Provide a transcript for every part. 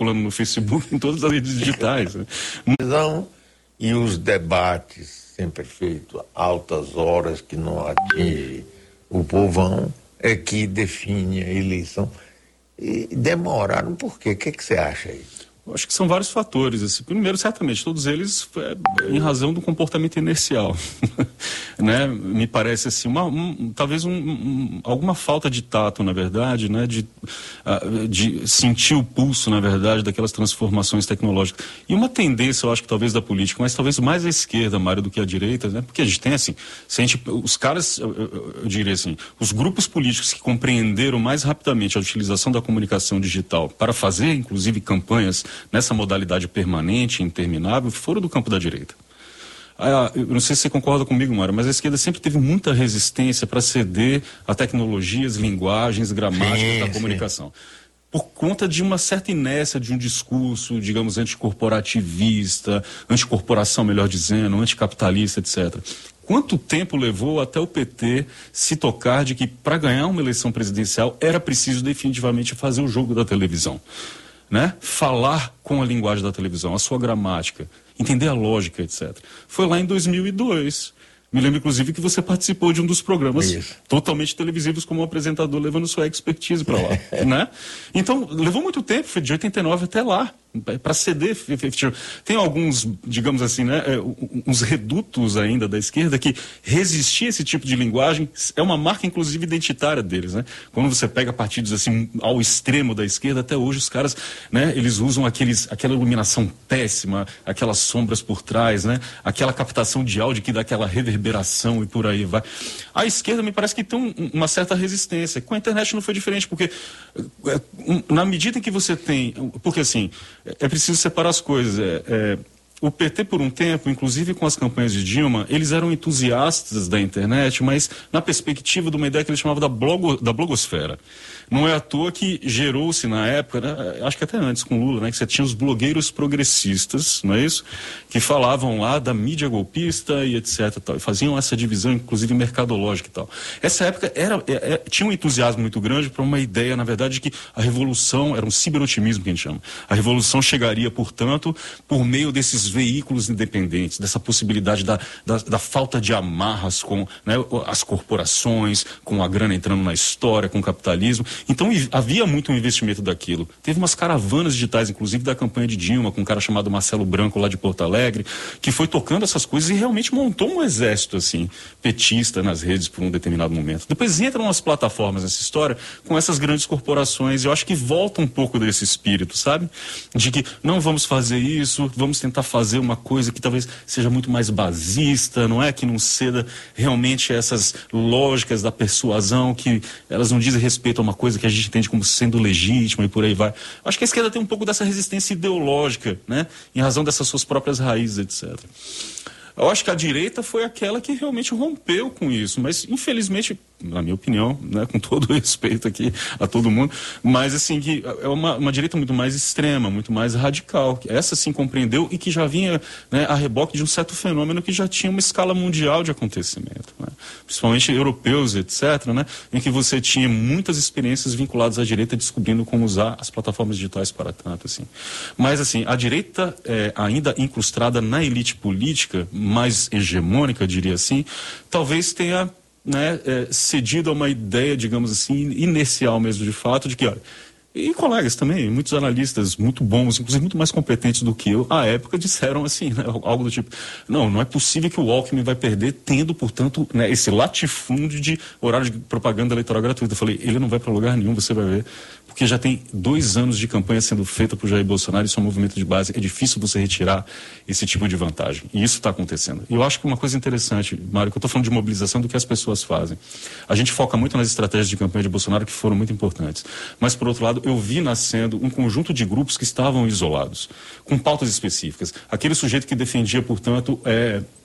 circulando no Facebook, em todas as redes digitais. Né? E os debates sempre feitos altas horas que não atingem o povão é que define a eleição. E demoraram por quê? O que você acha aí? Eu acho que são vários fatores. Assim. Primeiro, certamente, todos eles em razão do comportamento inercial. Né? Me parece assim, talvez alguma falta de tato, na verdade, né? de sentir o pulso, na verdade, daquelas transformações tecnológicas. E uma tendência, eu acho que talvez da política, mas talvez mais à esquerda, Mário, do que à direita, né? Porque a gente tem assim, os caras, eu diria assim, os grupos políticos que compreenderam mais rapidamente a utilização da comunicação digital para fazer, inclusive, campanhas nessa modalidade permanente, interminável, foram do campo da direita. Eu não sei se você concorda comigo, Mário, mas a esquerda sempre teve muita resistência para ceder a tecnologias, linguagens, gramáticas da comunicação. Por conta de uma certa inércia de um discurso, digamos, anticorporativista, anticorporação, melhor dizendo, anticapitalista, etc. Quanto tempo levou até o PT se tocar de que para ganhar uma eleição presidencial era preciso definitivamente fazer o jogo da televisão? Né? Falar com a linguagem da televisão, a sua gramática, entender a lógica, etc. Foi lá em 2002. Me lembro, inclusive, que você participou de um dos programas totalmente televisivos como apresentador, levando sua expertise para lá. Né? Então, levou muito tempo, foi de 89 até lá, para ceder. Tem alguns, digamos assim, né, uns redutos ainda da esquerda que resistir a esse tipo de linguagem é uma marca, inclusive, identitária deles. Né? Quando você pega partidos assim ao extremo da esquerda, até hoje os caras, né, eles usam aquela iluminação péssima, aquelas sombras por trás, né, aquela captação de áudio que dá aquela reverberação e por aí vai. A esquerda me parece que tem uma certa resistência. Com a internet não foi diferente, porque na medida em que você tem... Porque assim... É preciso separar as coisas. O PT, por um tempo, inclusive com as campanhas de Dilma, eles eram entusiastas da internet, mas na perspectiva de uma ideia que eles chamavam da blogosfera. Não é à toa que gerou-se na época, né, acho que até antes com Lula, né, que você tinha os blogueiros progressistas, não é isso? Que falavam lá da mídia golpista e etc. Tal, e faziam essa divisão, inclusive mercadológica e tal. Essa época tinha um entusiasmo muito grande para uma ideia, na verdade, de que a revolução, era um ciberotimismo que a gente chama, a revolução chegaria, portanto, por meio desses veículos independentes, dessa possibilidade da falta de amarras com, né, as corporações, com a grana entrando na história, com o capitalismo. Então havia muito um investimento daquilo. Teve umas caravanas digitais, inclusive da campanha de Dilma, com um cara chamado Marcelo Branco lá de Porto Alegre, que foi tocando essas coisas e realmente montou um exército assim, petista nas redes por um determinado momento. Depois entram as plataformas nessa história com essas grandes corporações. Eu acho que volta um pouco desse espírito, sabe? De que não vamos fazer isso, vamos tentar fazer uma coisa que talvez seja muito mais basista, não é? Que não ceda realmente essas lógicas da persuasão, que elas não dizem respeito a uma coisa que a gente entende como sendo legítima e por aí vai. Acho que a esquerda tem um pouco dessa resistência ideológica, né? Em razão dessas suas próprias raízes, etc. Eu acho que a direita foi aquela que realmente rompeu com isso, mas infelizmente, na minha opinião, né, com todo o respeito aqui a todo mundo, mas assim, que é uma direita muito mais extrema, muito mais radical. Essa sim compreendeu e que já vinha, né, a reboque de um certo fenômeno que já tinha uma escala mundial de acontecimento, né? Principalmente europeus, etc., né, em que você tinha muitas experiências vinculadas à direita descobrindo como usar as plataformas digitais para tanto. Assim. Mas assim, a direita ainda incrustada na elite política, mais hegemônica, eu diria assim, talvez tenha, né, cedido a uma ideia, digamos assim, inercial mesmo de fato, de que, olha, e colegas também, muitos analistas muito bons, inclusive muito mais competentes do que eu, à época disseram assim, né, algo do tipo, não é possível que o Alckmin vai perder tendo, portanto, né, esse latifúndio de horário de propaganda eleitoral gratuita. Eu falei, ele não vai para lugar nenhum, você vai ver, porque já tem 2 anos de campanha sendo feita por Jair Bolsonaro, isso é um movimento de base, é difícil você retirar esse tipo de vantagem, e isso está acontecendo. E eu acho que uma coisa interessante, Mário, que eu estou falando de mobilização do que as pessoas fazem. A gente foca muito nas estratégias de campanha de Bolsonaro, que foram muito importantes, mas por outro lado, eu vi nascendo um conjunto de grupos que estavam isolados, com pautas específicas. Aquele sujeito que defendia, portanto,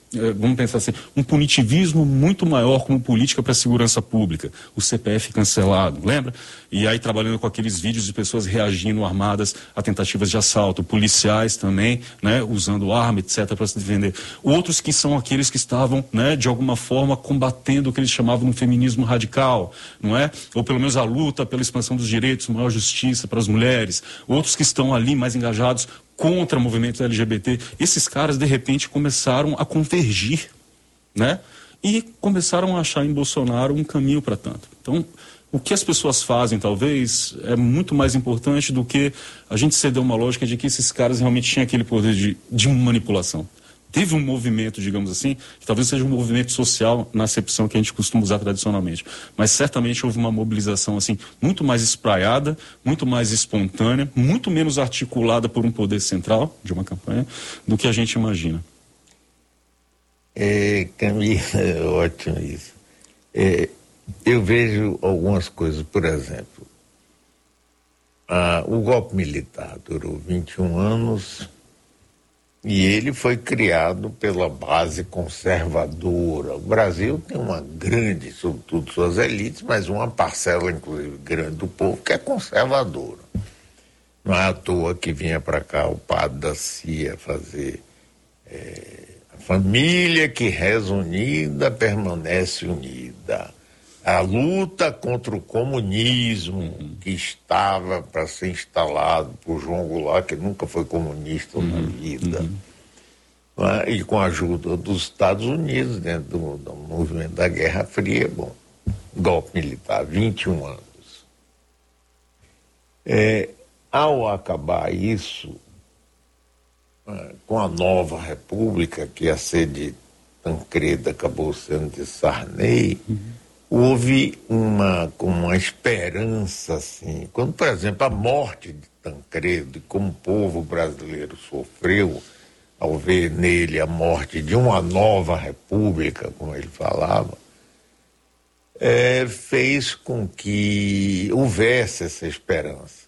vamos pensar assim, um punitivismo muito maior como política para a segurança pública. O CPF cancelado, lembra? E aí trabalhando com aqueles vídeos de pessoas reagindo armadas a tentativas de assalto, policiais também, né, usando arma, etc., para se defender. Outros que são aqueles que estavam, né, de alguma forma combatendo o que eles chamavam de um feminismo radical, não é? Ou pelo menos a luta pela expansão dos direitos, maior justiça para as mulheres. Outros que estão ali mais engajados contra o movimento LGBT. Esses caras, de repente, começaram a convergir, né? E começaram a achar em Bolsonaro um caminho para tanto. Então, o que as pessoas fazem, talvez, é muito mais importante do que a gente ceder uma lógica de que esses caras realmente tinham aquele poder de manipulação. Teve um movimento, digamos assim, que talvez seja um movimento social na acepção que a gente costuma usar tradicionalmente. Mas certamente houve uma mobilização assim muito mais espraiada, muito mais espontânea, muito menos articulada por um poder central de uma campanha do que a gente imagina. Camila, é ótimo isso. Eu vejo algumas coisas, por exemplo, o golpe militar durou 21 anos. E ele foi criado pela base conservadora. O Brasil tem uma grande, sobretudo suas elites, mas uma parcela, inclusive, grande do povo que é conservadora. Não é à toa que vinha para cá o padre da CIA fazer a família que reza unida permanece unida. A luta contra o comunismo que estava para ser instalado por João Goulart, que nunca foi comunista na vida, e com a ajuda dos Estados Unidos, dentro do movimento da Guerra Fria, golpe militar, 21 anos. Ao acabar isso, com a nova república, que ia ser de Tancredo, acabou sendo de Sarney, houve uma esperança, assim. Quando, por exemplo, a morte de Tancredo, como o povo brasileiro sofreu ao ver nele a morte de uma nova república, como ele falava, fez com que houvesse essa esperança.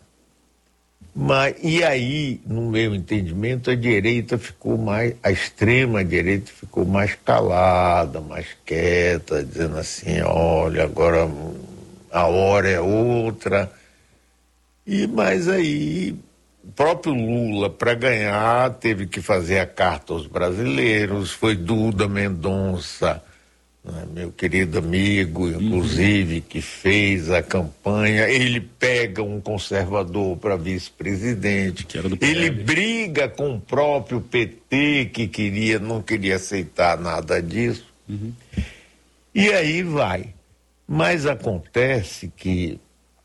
E aí, no meu entendimento, a extrema direita ficou mais calada, mais quieta, dizendo assim, olha, agora a hora é outra. Mas aí, o próprio Lula, para ganhar, teve que fazer a carta aos brasileiros, foi Duda Mendonça, meu querido amigo, inclusive, que fez a campanha. Ele pega um conservador para vice-presidente, ele briga com o próprio PT, que não queria aceitar nada disso, e aí vai. Mas acontece que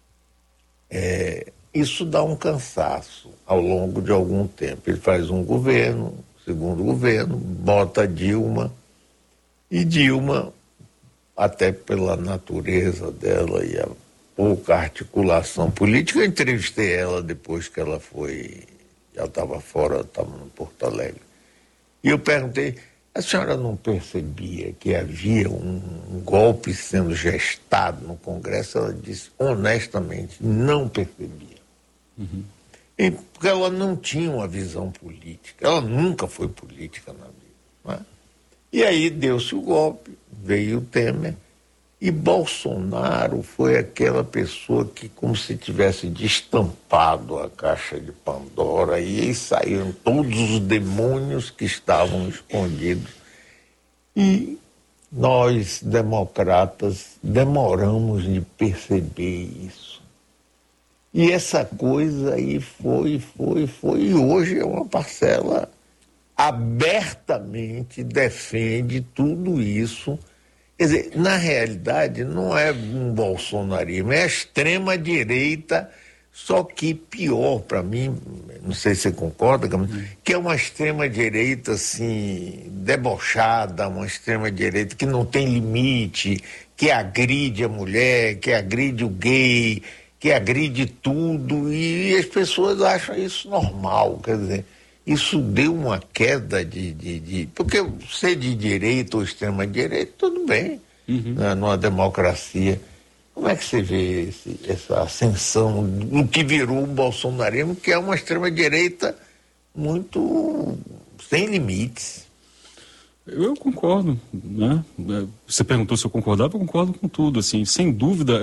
isso dá um cansaço ao longo de algum tempo. Ele faz um governo, segundo governo, bota Dilma, e Dilma, até pela natureza dela e a pouca articulação política, eu entrevistei ela depois que ela já estava fora, estava no Porto Alegre. E eu perguntei, a senhora não percebia que havia um golpe sendo gestado no Congresso? Ela disse, honestamente, não percebia. Porque ela não tinha uma visão política, ela nunca foi política na vida, não é? E aí deu-se o golpe, veio o Temer, e Bolsonaro foi aquela pessoa que, como se tivesse destampado a caixa de Pandora, e aí saíram todos os demônios que estavam escondidos. E nós, democratas, demoramos de perceber isso. E essa coisa aí foi, e hoje é uma parcela abertamente defende tudo isso. Quer dizer, na realidade, não é um bolsonarismo, é a extrema-direita, só que pior para mim, não sei se você concorda, que é uma extrema-direita, assim, debochada, uma extrema-direita que não tem limite, que agride a mulher, que agride o gay, que agride tudo, e as pessoas acham isso normal, quer dizer, isso deu uma queda porque ser de direita ou extrema-direita, tudo bem, né, numa democracia. Como é que você vê essa ascensão do que virou o bolsonarismo, que é uma extrema-direita muito sem limites? Eu concordo, né? Você perguntou se eu concordava, eu concordo com tudo, assim, sem dúvida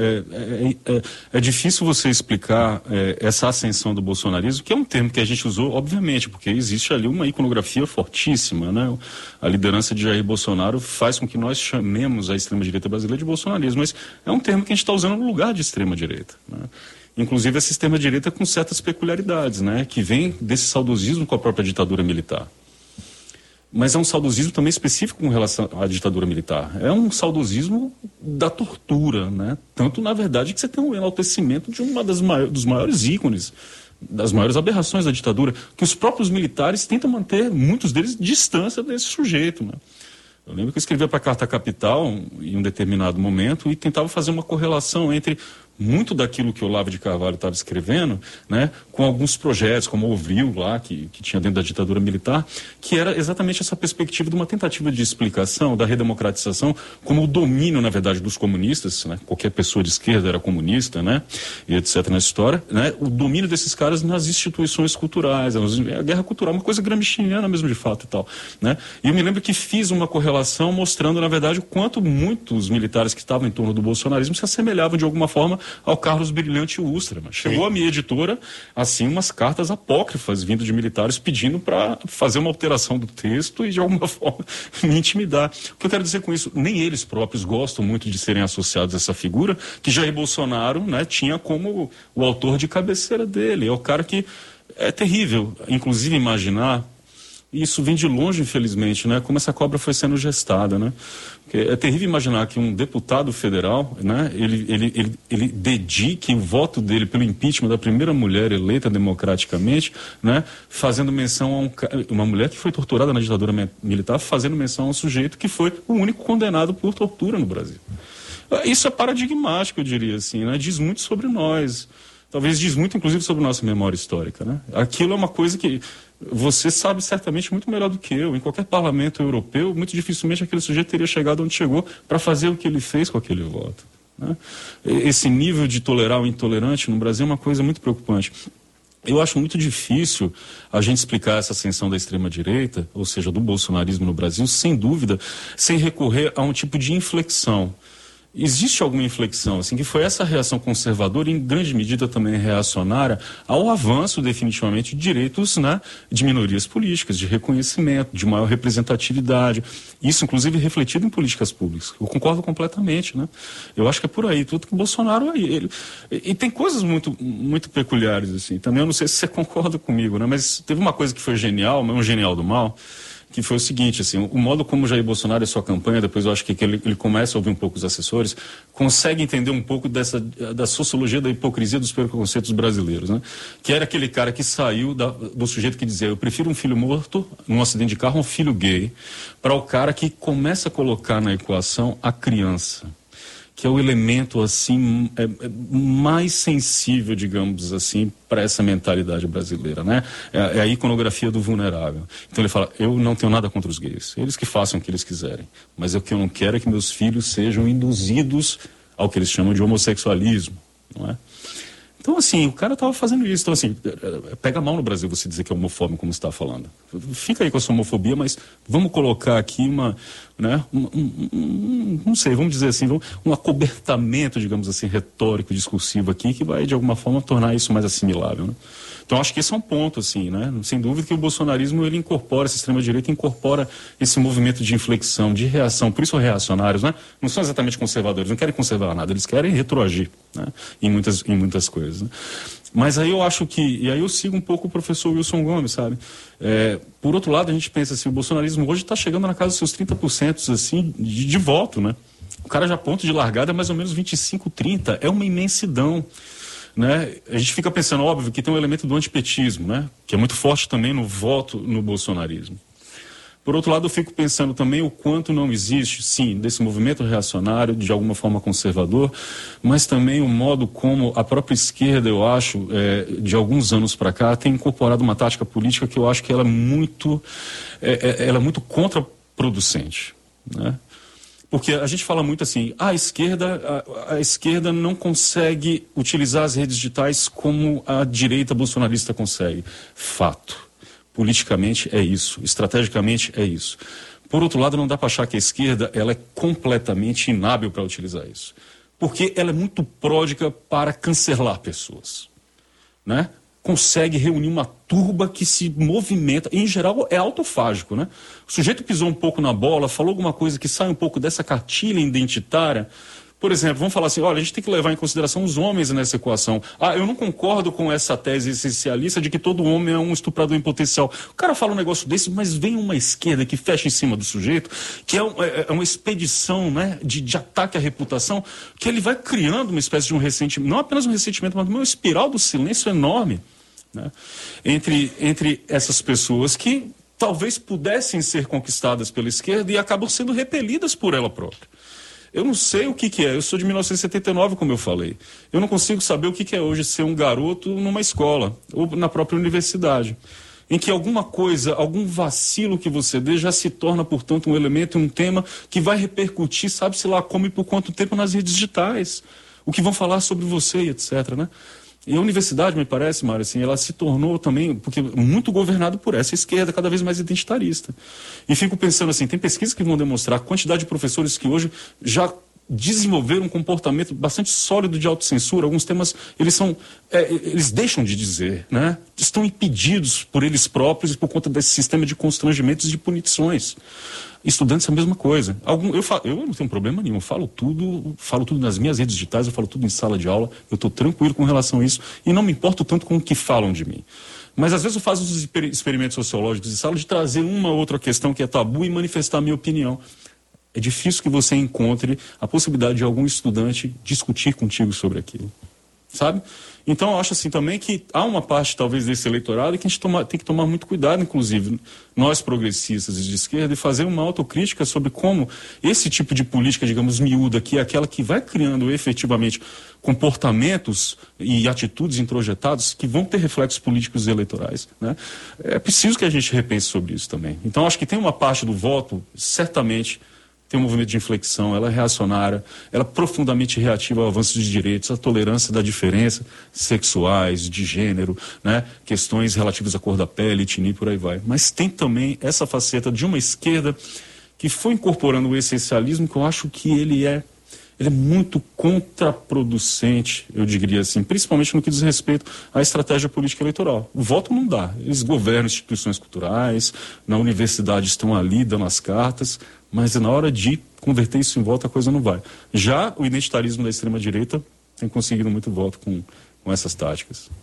é difícil você explicar essa ascensão do bolsonarismo, que é um termo que a gente usou, obviamente, porque existe ali uma iconografia fortíssima, né? A liderança de Jair Bolsonaro faz com que nós chamemos a extrema-direita brasileira de bolsonarismo, mas é um termo que a gente está usando no lugar de extrema-direita, né? Inclusive a extrema-direita com certas peculiaridades, né? Que vem desse saudosismo com a própria ditadura militar. Mas é um saudosismo também específico com relação à ditadura militar. É um saudosismo da tortura, né? Tanto, na verdade, que você tem um enaltecimento de dos maiores ícones, das maiores aberrações da ditadura, que os próprios militares tentam manter, muitos deles, distância desse sujeito, né? Eu lembro que eu escrevia para a Carta Capital em um determinado momento e tentava fazer uma correlação entre muito daquilo que o Olavo de Carvalho estava escrevendo, né, com alguns projetos, como o Ovril lá, que tinha dentro da ditadura militar, que era exatamente essa perspectiva de uma tentativa de explicação da redemocratização como o domínio, na verdade, dos comunistas, né, qualquer pessoa de esquerda era comunista, né, e etc. nessa história, né, o domínio desses caras nas instituições culturais, a guerra cultural, uma coisa gramsciana mesmo de fato e tal, né, e eu me lembro que fiz uma correlação mostrando, na verdade, o quanto muitos militares que estavam em torno do bolsonarismo se assemelhavam de alguma forma ao Carlos Brilhante Ustra. Chegou a minha editora, assim, umas cartas apócrifas vindo de militares pedindo para fazer uma alteração do texto e, de alguma forma, me intimidar. O que eu quero dizer com isso? Nem eles próprios gostam muito de serem associados a essa figura que Jair Bolsonaro, né, tinha como o autor de cabeceira dele. É o cara que é terrível, inclusive, imaginar. E isso vem de longe, infelizmente, né? Como essa cobra foi sendo gestada, né? Porque é terrível imaginar que um deputado federal, né? Ele dedique o voto dele pelo impeachment da primeira mulher eleita democraticamente, né? Fazendo menção a uma mulher que foi torturada na ditadura militar, fazendo menção a um sujeito que foi o único condenado por tortura no Brasil. Isso é paradigmático, eu diria assim, né? Diz muito sobre nós. Talvez diz muito, inclusive, sobre nossa memória histórica, né? Aquilo é uma coisa que você sabe certamente muito melhor do que eu. Em qualquer parlamento europeu, muito dificilmente aquele sujeito teria chegado onde chegou para fazer o que ele fez com aquele voto, né? Esse nível de tolerar o intolerante no Brasil é uma coisa muito preocupante. Eu acho muito difícil a gente explicar essa ascensão da extrema-direita, ou seja, do bolsonarismo no Brasil, sem dúvida, sem recorrer a um tipo de inflexão. Existe alguma inflexão, assim, que foi essa reação conservadora e em grande medida também reacionária ao avanço definitivamente de direitos, né, de minorias políticas, de reconhecimento, de maior representatividade. Isso, inclusive, refletido em políticas públicas. Eu concordo completamente, né? Eu acho que é por aí. Tudo que o Bolsonaro... E tem coisas muito, muito peculiares, assim. Também eu não sei se você concorda comigo, né? Mas teve uma coisa que foi genial, mas um genial do mal, que foi o seguinte, assim, o modo como Jair Bolsonaro e sua campanha, depois eu acho que ele começa a ouvir um pouco os assessores, consegue entender um pouco da sociologia da hipocrisia dos preconceitos brasileiros, né? Que era aquele cara que saiu do sujeito que dizia, eu prefiro um filho morto num acidente de carro a um filho gay, para o cara que começa a colocar na equação a criança, que é o elemento assim mais sensível, digamos assim, para essa mentalidade brasileira, né? É a iconografia do vulnerável. Então ele fala, eu não tenho nada contra os gays, eles que façam o que eles quiserem, mas o que eu não quero é que meus filhos sejam induzidos ao que eles chamam de homossexualismo, não é? Então, assim, o cara estava fazendo isso. Então, assim, pega mal no Brasil você dizer que é homofóbico, como você está falando. Fica aí com a sua homofobia, mas vamos colocar aqui não sei, vamos dizer assim, um acobertamento, digamos assim, retórico, discursivo aqui, que vai, de alguma forma, tornar isso mais assimilável, né? Então, acho que esse é um ponto, assim, né? Sem dúvida que o bolsonarismo, ele incorpora, essa extrema-direita incorpora esse movimento de inflexão, de reação. Por isso, reacionários, né? Não são exatamente conservadores, não querem conservar nada, eles querem retroagir, né? Em muitas coisas, né? Mas aí eu acho que... E aí eu sigo um pouco o professor Wilson Gomes, sabe? Por outro lado, a gente pensa assim, o bolsonarismo hoje está chegando na casa dos seus 30%, assim, de voto, né? O cara já ponto de largada é mais ou menos 25, 30. É uma imensidão, né? A gente fica pensando, óbvio, que tem um elemento do antipetismo, né? Que é muito forte também no voto no bolsonarismo. Por outro lado, eu fico pensando também o quanto não existe, sim, desse movimento reacionário, de alguma forma conservador, mas também o modo como a própria esquerda, eu acho, de alguns anos para cá, tem incorporado uma tática política que eu acho que ela é muito contraproducente, né? Porque a gente fala muito assim, a esquerda não consegue utilizar as redes digitais como a direita bolsonarista consegue. Fato. Politicamente é isso, estrategicamente é isso. Por outro lado, não dá para achar que a esquerda ela é completamente inábil para utilizar isso. Porque ela é muito pródiga para cancelar pessoas, né? Consegue reunir uma turba que se movimenta, e, em geral é autofágico, né? O sujeito pisou um pouco na bola, falou alguma coisa que sai um pouco dessa cartilha identitária. Por exemplo, vamos falar assim, olha, a gente tem que levar em consideração os homens nessa equação. Ah, eu não concordo com essa tese essencialista de que todo homem é um estuprador em potencial. O cara fala um negócio desse, mas vem uma esquerda que fecha em cima do sujeito, que é uma expedição, né, de ataque à reputação, que ele vai criando uma espécie de um ressentimento, não apenas um ressentimento, mas uma espiral do silêncio enorme, né, entre essas pessoas que talvez pudessem ser conquistadas pela esquerda e acabam sendo repelidas por ela própria. Eu não sei o que é. Eu sou de 1979, como eu falei. Eu não consigo saber o que é hoje ser um garoto numa escola ou na própria universidade, em que alguma coisa, algum vacilo que você dê já se torna, portanto, um elemento, um tema que vai repercutir, sabe-se lá como e por quanto tempo nas redes digitais, o que vão falar sobre você, etc., né? E a universidade, me parece, Mário, assim, ela se tornou também, porque muito governado por essa esquerda, cada vez mais identitarista. E fico pensando assim, tem pesquisas que vão demonstrar a quantidade de professores que hoje já desenvolveram um comportamento bastante sólido de autocensura. Alguns temas, eles deixam de dizer, né? Estão impedidos por eles próprios e por conta desse sistema de constrangimentos e de punições. Estudantes a mesma coisa. Eu não tenho problema nenhum, falo tudo nas minhas redes digitais, eu falo tudo em sala de aula, eu estou tranquilo com relação a isso e não me importo tanto com o que falam de mim. Mas às vezes eu faço os experimentos sociológicos em sala de trazer uma outra questão que é tabu e manifestar a minha opinião. É difícil que você encontre a possibilidade de algum estudante discutir contigo sobre aquilo, sabe? Então eu acho assim também que há uma parte talvez desse eleitorado que a gente tem que tomar muito cuidado, inclusive nós progressistas e de esquerda, e fazer uma autocrítica sobre como esse tipo de política, digamos, miúda, que é aquela que vai criando efetivamente comportamentos e atitudes introjetados que vão ter reflexos políticos e eleitorais, né? É preciso que a gente repense sobre isso também. Então acho que tem uma parte do voto, certamente, tem um movimento de inflexão, ela é reacionária, ela é profundamente reativa ao avanço de direitos, à tolerância da diferença sexuais, de gênero, né? Questões relativas à cor da pele, etnia e por aí vai. Mas tem também essa faceta de uma esquerda que foi incorporando o essencialismo, que eu acho que ele é muito contraproducente, eu diria assim, principalmente no que diz respeito à estratégia política eleitoral. O voto não dá. Eles governam instituições culturais, na universidade estão ali dando as cartas, mas na hora de converter isso em voto a coisa não vai. Já o identitarismo da extrema-direita tem conseguido muito voto com essas táticas.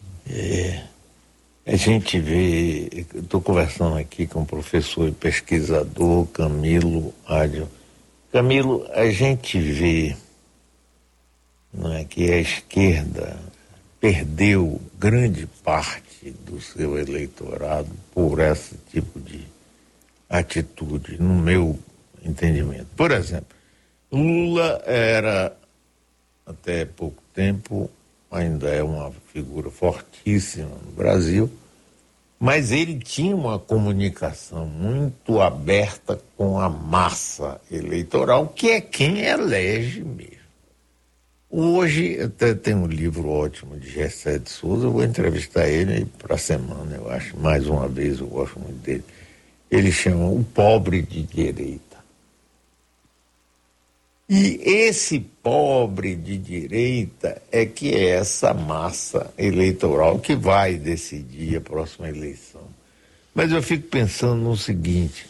A gente vê, estou conversando aqui com o professor e pesquisador Camilo Adjo. Camilo, a gente vê, não é, que a esquerda perdeu grande parte do seu eleitorado por esse tipo de atitude, no meu entendimento. Por exemplo, Lula era, até pouco tempo, ainda é uma figura fortíssima no Brasil, mas ele tinha uma comunicação muito aberta com a massa eleitoral, que é quem elege mesmo. Hoje, até tem um livro ótimo de Gessé de Souza, eu vou entrevistar ele para a semana, eu acho, mais uma vez, eu gosto muito dele. Ele chama O Pobre de Direita. E esse pobre de direita é que é essa massa eleitoral que vai decidir a próxima eleição. Mas eu fico pensando no seguinte,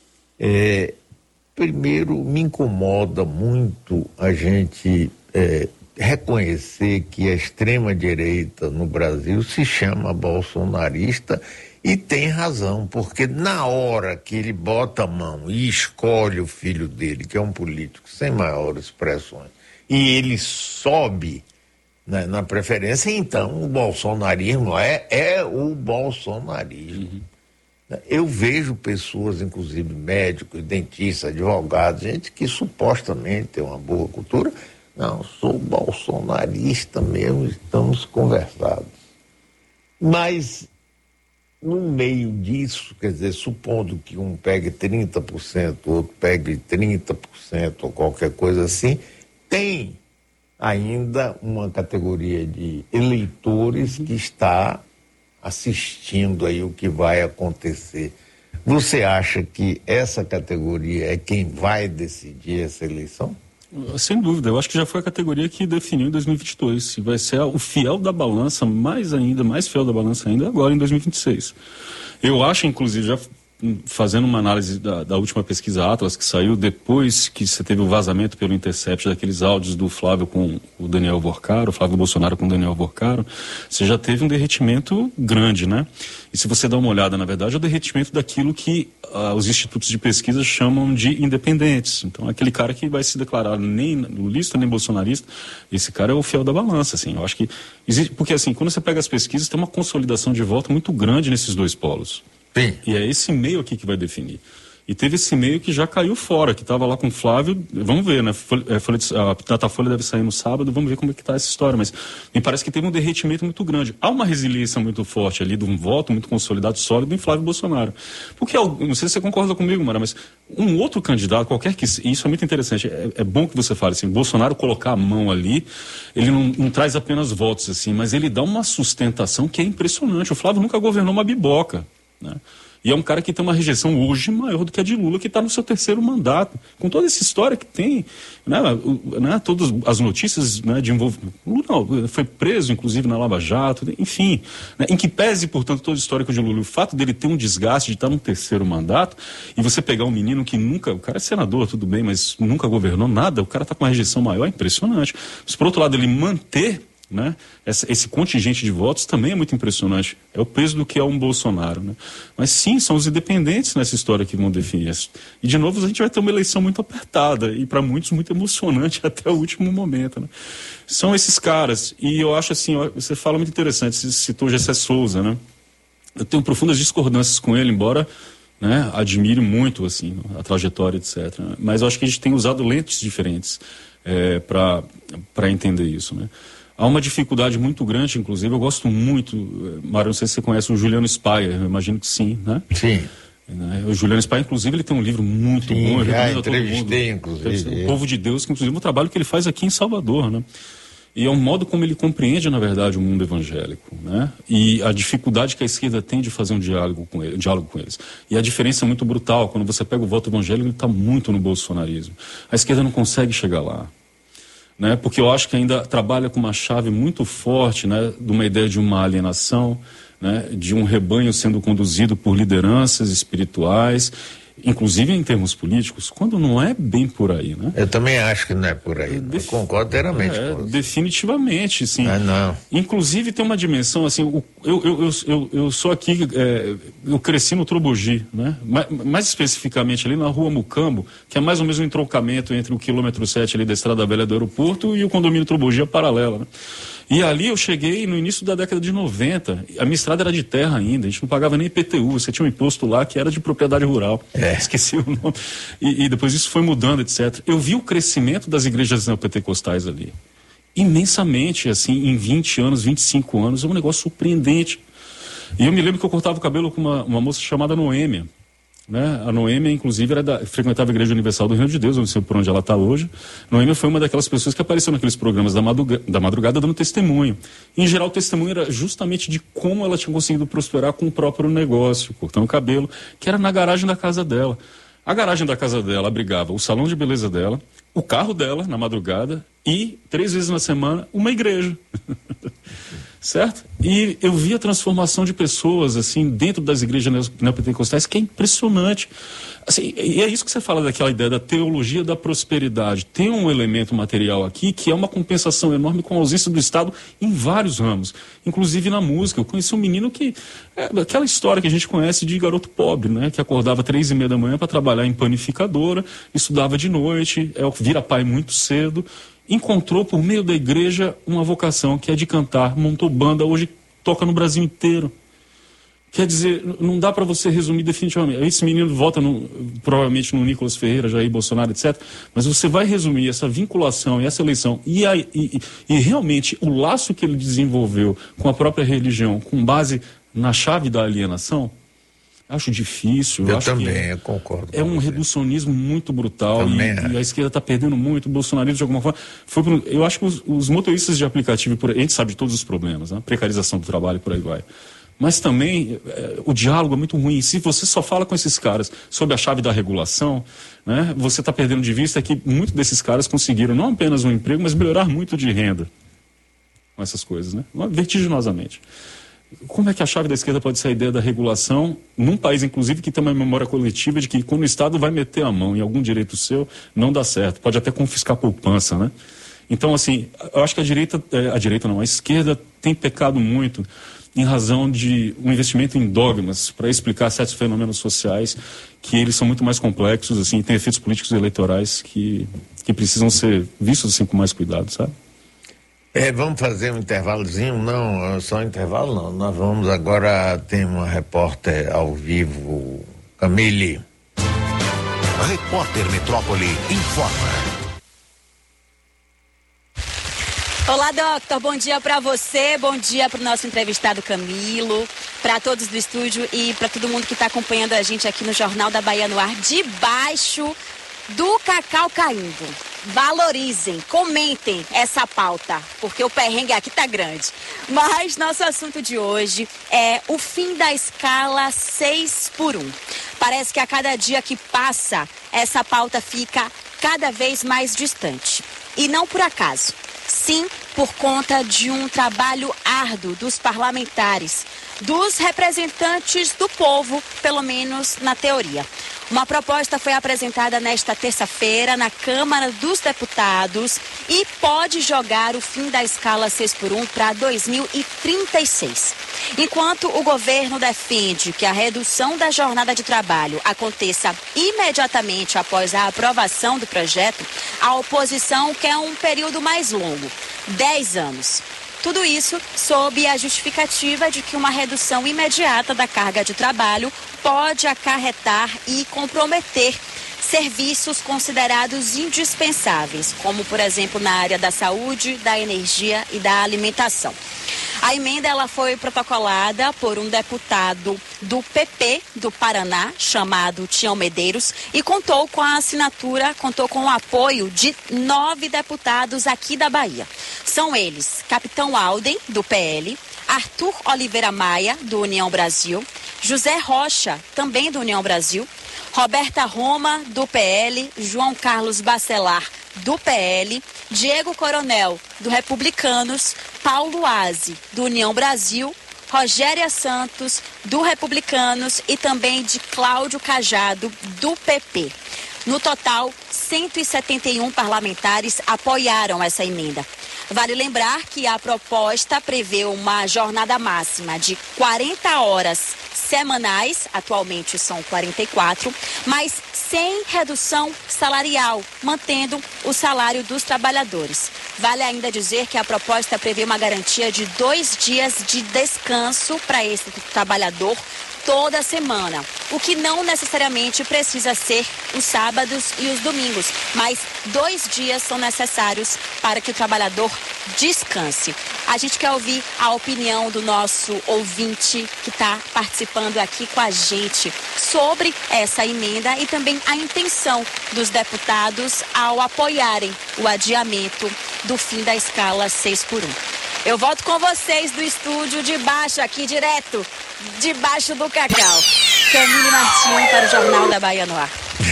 primeiro me incomoda muito a gente reconhecer que a extrema-direita no Brasil se chama bolsonarista e tem razão, porque na hora que ele bota a mão e escolhe o filho dele, que é um político sem maiores expressões, e ele sobe na preferência, então o bolsonarismo é o bolsonarismo. Eu vejo pessoas, inclusive médicos, dentistas, advogados, gente que supostamente tem uma boa cultura. Não, sou bolsonarista mesmo, estamos conversados. Mas no meio disso, quer dizer, supondo que um pegue 30%, o outro pegue 30% ou qualquer coisa assim, tem ainda uma categoria de eleitores que está assistindo aí o que vai acontecer Você acha que essa categoria é quem vai decidir essa eleição? Sem dúvida, eu acho que já foi a categoria que definiu em 2022, se vai ser o fiel da balança, mais fiel da balança ainda, agora em 2026. Eu acho, inclusive, já fazendo uma análise da última pesquisa Atlas, que saiu depois que você teve o vazamento pelo Intercept daqueles áudios do Flávio com o Daniel Vorcaro, o Flávio Bolsonaro com o Daniel Vorcaro, você já teve um derretimento grande, né? E se você dá uma olhada, na verdade, é o derretimento daquilo que os institutos de pesquisa chamam de independentes. Então, aquele cara que vai se declarar nem lulista nem bolsonarista, esse cara é o fiel da balança, assim. Eu acho que existe, porque assim, quando você pega as pesquisas, tem uma consolidação de voto muito grande nesses dois polos. Sim. E é esse meio aqui que vai definir. E teve esse meio que já caiu fora, que estava lá com o Flávio, vamos ver, né? A Datafolha deve sair no sábado, vamos ver como é que está essa história, mas me parece que teve um derretimento muito grande. Há uma resiliência muito forte ali, de um voto muito consolidado, sólido em Flávio Bolsonaro. Porque, não sei se você concorda comigo, Mara, mas um outro candidato, qualquer que... E isso é muito interessante, é bom que você fale assim, Bolsonaro colocar a mão ali, ele não traz apenas votos, assim, mas ele dá uma sustentação que é impressionante. O Flávio nunca governou uma biboca, né? E é um cara que tem uma rejeição hoje maior do que a de Lula, que está no seu terceiro mandato. Com toda essa história que tem, né, todas as notícias, né, de envolvimento. Lula foi preso, inclusive, na Lava Jato, enfim. Né, em que pese, portanto, todo o histórico de Lula, o fato dele ter um desgaste de estar no terceiro mandato, e você pegar um menino que nunca... O cara é senador, tudo bem, mas nunca governou nada, o cara está com uma rejeição maior, é impressionante. Mas, por outro lado, ele manter... Né? Esse contingente de votos também é muito impressionante. É o peso do que é um Bolsonaro. Né? Mas sim, são os independentes nessa história que vão definir isso. E de novo a gente vai ter uma eleição muito apertada e para muitos muito emocionante até o último momento. Né? São esses caras. E eu acho assim, você fala muito interessante, você citou Gessé Souza, né? Eu tenho profundas discordâncias com ele, embora... Né, admiro muito assim, a trajetória, etc. Mas eu acho que a gente tem usado lentes diferentes para entender isso. Né? Há uma dificuldade muito grande, inclusive, eu gosto muito, Mário, não sei se você conhece o Juliano Spayer, eu imagino que sim, né? Sim. O Juliano Spayer, inclusive, ele tem um livro muito bom. Eu já entrevistei, inclusive. O Povo de Deus, que inclusive é um trabalho que ele faz aqui em Salvador, né? E é um modo como ele compreende, na verdade, o mundo evangélico, né? E a dificuldade que a esquerda tem de fazer um diálogo com eles. E a diferença é muito brutal. Quando você pega o voto evangélico, ele está muito no bolsonarismo. A esquerda não consegue chegar lá. Né? Porque eu acho que ainda trabalha com uma chave muito forte, né? De uma ideia de uma alienação, né? De um rebanho sendo conduzido por lideranças espirituais, inclusive em termos políticos, quando não é bem por aí, né? Eu também acho que não é por aí. Eu concordo inteiramente com você. Definitivamente, sim. Não. Inclusive tem uma dimensão, assim, eu sou aqui, eu cresci no Trobogi, né? Mais especificamente ali na Rua Mucambo, que é mais ou menos um entroncamento entre o quilômetro 7 ali da Estrada Velha do aeroporto e o condomínio Trobogi, a paralela, né? E ali eu cheguei no início da década de 90. A minha estrada era de terra ainda, a gente não pagava nem IPTU. Você tinha um imposto lá que era de propriedade rural. Esqueci o nome. E depois isso foi mudando, etc. Eu vi o crescimento das igrejas neopentecostais ali. Imensamente, assim, em 20 anos, 25 anos. É um negócio surpreendente. E eu me lembro que eu cortava o cabelo com uma moça chamada Noêmia. Né? A Noêmia, inclusive, frequentava a Igreja Universal do Reino de Deus, eu não sei por onde ela está hoje. Noêmia foi uma daquelas pessoas que apareceu naqueles programas da madrugada dando testemunho. Em geral, o testemunho era justamente de como ela tinha conseguido prosperar com o próprio negócio, cortando o cabelo, que era na garagem da casa dela. A garagem da casa dela abrigava o salão de beleza dela, o carro dela, na madrugada, e 3 vezes na semana, uma igreja. Certo? E eu vi a transformação de pessoas, assim, dentro das igrejas neopentecostais, que é impressionante. Assim, e é isso que você fala daquela ideia da teologia da prosperidade. Tem um elemento material aqui que é uma compensação enorme com a ausência do Estado em vários ramos, inclusive na música. Eu conheci um menino que, aquela história que a gente conhece de garoto pobre, né? Que acordava 3h30 da manhã para trabalhar em panificadora, estudava de noite, vira pai muito cedo, encontrou por meio da igreja uma vocação que é de cantar, montou banda, hoje toca no Brasil inteiro. Quer dizer, não dá para você resumir definitivamente. Esse menino vota provavelmente no Nicolas Ferreira, Jair Bolsonaro, etc. Mas você vai resumir essa vinculação e essa eleição e realmente o laço que ele desenvolveu com a própria religião, com base na chave da alienação. Acho difícil. Eu também, eu concordo. É um reducionismo muito brutal e a esquerda está perdendo muito, o bolsonarismo de alguma forma. Eu acho que os motoristas de aplicativo, a gente sabe de todos os problemas, né? Precarização do trabalho e por aí vai. Mas também o diálogo é muito ruim. Se você só fala com esses caras sobre a chave da regulação, né, você está perdendo de vista que muitos desses caras conseguiram não apenas um emprego, mas melhorar muito de renda com essas coisas, né? Vertiginosamente. Como é que a chave da esquerda pode ser a ideia da regulação num país, inclusive, que tem uma memória coletiva de que quando o Estado vai meter a mão em algum direito seu, não dá certo. Pode até confiscar a poupança, né? Então, assim, eu acho que a esquerda tem pecado muito em razão de um investimento em dogmas para explicar certos fenômenos sociais que eles são muito mais complexos, assim, têm efeitos políticos e eleitorais que precisam ser vistos assim com mais cuidado, sabe? Vamos fazer um intervalozinho? Não, só um intervalo não. Nós vamos agora, tem uma repórter ao vivo, Camille. Repórter Metrópole informa. Olá, Doctor. Bom dia para você, bom dia para o nosso entrevistado Camilo, para todos do estúdio e para todo mundo que está acompanhando a gente aqui no Jornal da Bahia no Ar, debaixo do cacau caindo. Valorizem, comentem essa pauta, porque o perrengue aqui tá grande. Mas nosso assunto de hoje é o fim da escala 6x1. Parece que a cada dia que passa, essa pauta fica cada vez mais distante. E não por acaso. Sim, por conta de um trabalho árduo dos parlamentares, dos representantes do povo, pelo menos na teoria. Uma proposta foi apresentada nesta terça-feira na Câmara dos Deputados e pode jogar o fim da escala 6x1 para 2036. Enquanto o governo defende que a redução da jornada de trabalho aconteça imediatamente após a aprovação do projeto, a oposição quer um período mais longo, 10 anos. Tudo isso sob a justificativa de que uma redução imediata da carga de trabalho pode acarretar e comprometer serviços considerados indispensáveis, como, por exemplo, na área da saúde, da energia e da alimentação. A emenda ela foi protocolada por um deputado do PP do Paraná, chamado Tião Medeiros, e contou com o apoio de 9 deputados aqui da Bahia. São eles Capitão Alden, do PL, Arthur Oliveira Maia, do União Brasil, José Rocha, também do União Brasil, Roberta Roma, do PL, João Carlos Bacelar, do PL, Diego Coronel, do Republicanos, Paulo Aze, do União Brasil, Rogéria Santos, do Republicanos e também de Cláudio Cajado, do PP. No total, 171 parlamentares apoiaram essa emenda. Vale lembrar que a proposta prevê uma jornada máxima de 40 horas semanais, atualmente são 44, mas sem redução salarial, mantendo o salário dos trabalhadores. Vale ainda dizer que a proposta prevê uma garantia de 2 dias de descanso para esse trabalhador toda semana, o que não necessariamente precisa ser os sábados e os domingos, mas 2 dias são necessários para que o trabalhador descanse. A gente quer ouvir a opinião do nosso ouvinte que está participando aqui com a gente sobre essa emenda e também a intenção dos deputados ao apoiarem o adiamento do fim da escala 6x1. Eu volto com vocês do estúdio de baixo, aqui direto, debaixo do cacau. Camille Martins para o Jornal da Bahia no Ar.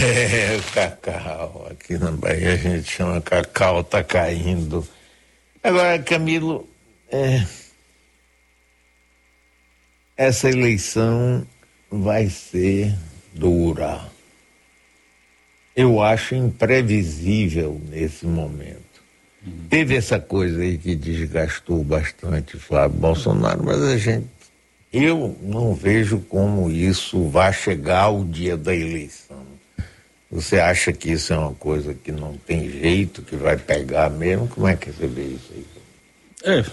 Cacau. Aqui na Bahia a gente chama cacau, tá caindo. Agora, Camilo, essa eleição vai ser dura. Eu acho imprevisível nesse momento. Teve essa coisa aí que desgastou bastante Flávio Bolsonaro, mas eu não vejo como isso vai chegar ao dia da eleição. Você acha que isso é uma coisa que não tem jeito, que vai pegar mesmo? Como é que você vê isso aí?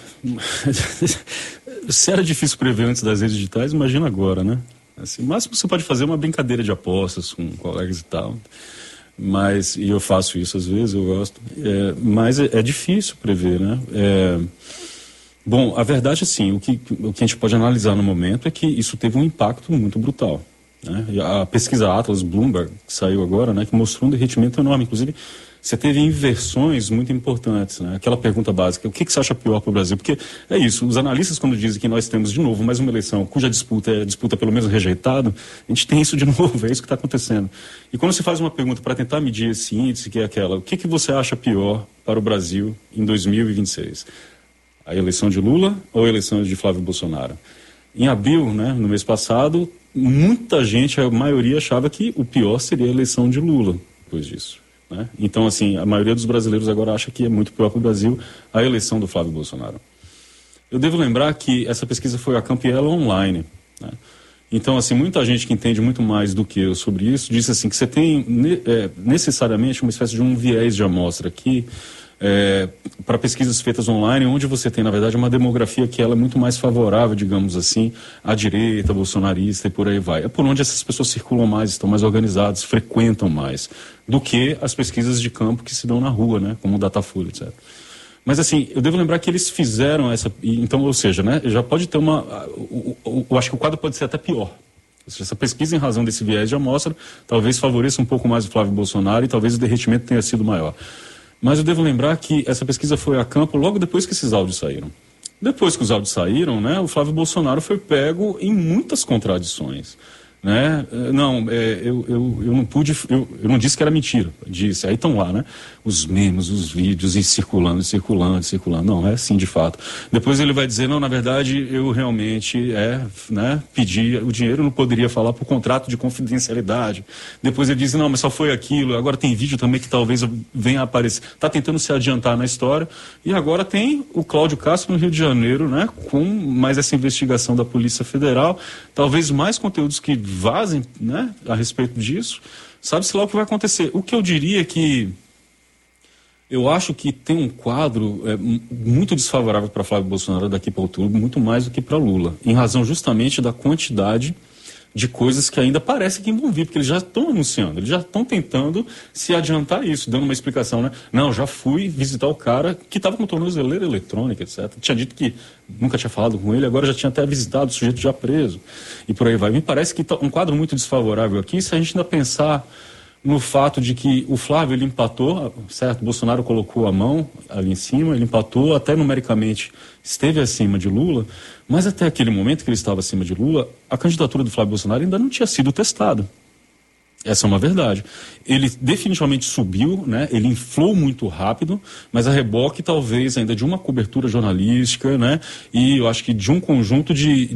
Se era difícil prever antes das redes digitais, imagina agora, né? Assim, o máximo que você pode fazer é uma brincadeira de apostas com colegas e tal. E eu faço isso às vezes, eu gosto. Mas é difícil prever, né? Bom, a verdade, assim, o que a gente pode analisar no momento é que isso teve um impacto muito brutal, né? A pesquisa Atlas Bloomberg, que saiu agora, né, que mostrou um derretimento enorme. Inclusive, você teve inversões muito importantes, né? Aquela pergunta básica, o que você acha pior para o Brasil? Porque é isso, os analistas quando dizem que nós temos de novo mais uma eleição cuja disputa é disputa pelo menos rejeitado, a gente tem isso de novo, é isso que está acontecendo. E quando se faz uma pergunta para tentar medir esse índice, que é aquela, o que você acha pior para o Brasil em 2026? A eleição de Lula ou a eleição de Flávio Bolsonaro? Em abril, né, no mês passado, muita gente, a maioria achava que o pior seria a eleição de Lula depois disso. Né? Então, assim, a maioria dos brasileiros agora acha que é muito pior para o Brasil a eleição do Flávio Bolsonaro. Eu devo lembrar que essa pesquisa foi a campo e ela online. Né? Então, assim, muita gente que entende muito mais do que eu sobre isso disse assim que você tem necessariamente uma espécie de um viés de amostra aqui para pesquisas feitas online, onde você tem, na verdade, uma demografia que ela é muito mais favorável, digamos assim, à direita, bolsonarista e por aí vai. É por onde essas pessoas circulam mais, estão mais organizadas, frequentam mais, do que as pesquisas de campo que se dão na rua, né, como o Datafolha, etc. Mas, assim, eu devo lembrar que eles fizeram essa... Então, ou seja, né, já pode ter uma... Eu acho que o quadro pode ser até pior. Ou seja, essa pesquisa, em razão desse viés de amostra, talvez favoreça um pouco mais o Flávio Bolsonaro e talvez o derretimento tenha sido maior. Mas eu devo lembrar que essa pesquisa foi a campo logo depois que esses áudios saíram. Depois que os áudios saíram, né, o Flávio Bolsonaro foi pego em muitas contradições. Né? Não, eu não pude, eu não disse que era mentira, disse, aí estão lá, né? Os memes, os vídeos, e circulando. Não, é assim de fato. Depois ele vai dizer, não, na verdade, eu realmente pedi o dinheiro, não poderia falar por contrato de confidencialidade. Depois ele diz, não, mas só foi aquilo, agora tem vídeo também que talvez venha a aparecer. Está tentando se adiantar na história. E agora tem o Cláudio Castro no Rio de Janeiro, né? Com mais essa investigação da Polícia Federal, talvez mais conteúdos que vazem, né, a respeito disso, sabe-se lá o que vai acontecer. O que eu diria é que eu acho que tem um quadro muito desfavorável para Flávio Bolsonaro daqui para outubro, muito mais do que para Lula, em razão justamente da quantidade de coisas que ainda parece que vão vir, porque eles já estão anunciando, eles já estão tentando se adiantar isso, dando uma explicação, né? Não, já fui visitar o cara que estava com tornozeleira eletrônica, etc. Tinha dito que nunca tinha falado com ele, agora já tinha até visitado o sujeito já preso, e por aí vai. Me parece que um quadro muito desfavorável aqui, se a gente ainda pensar no fato de que o Flávio, ele empatou, certo? Bolsonaro colocou a mão ali em cima, ele empatou, até numericamente esteve acima de Lula, mas até aquele momento que ele estava acima de Lula, a candidatura do Flávio Bolsonaro ainda não tinha sido testada. Essa é uma verdade. Ele definitivamente subiu, né? Ele inflou muito rápido, mas a reboque talvez ainda de uma cobertura jornalística, né? E eu acho que de um conjunto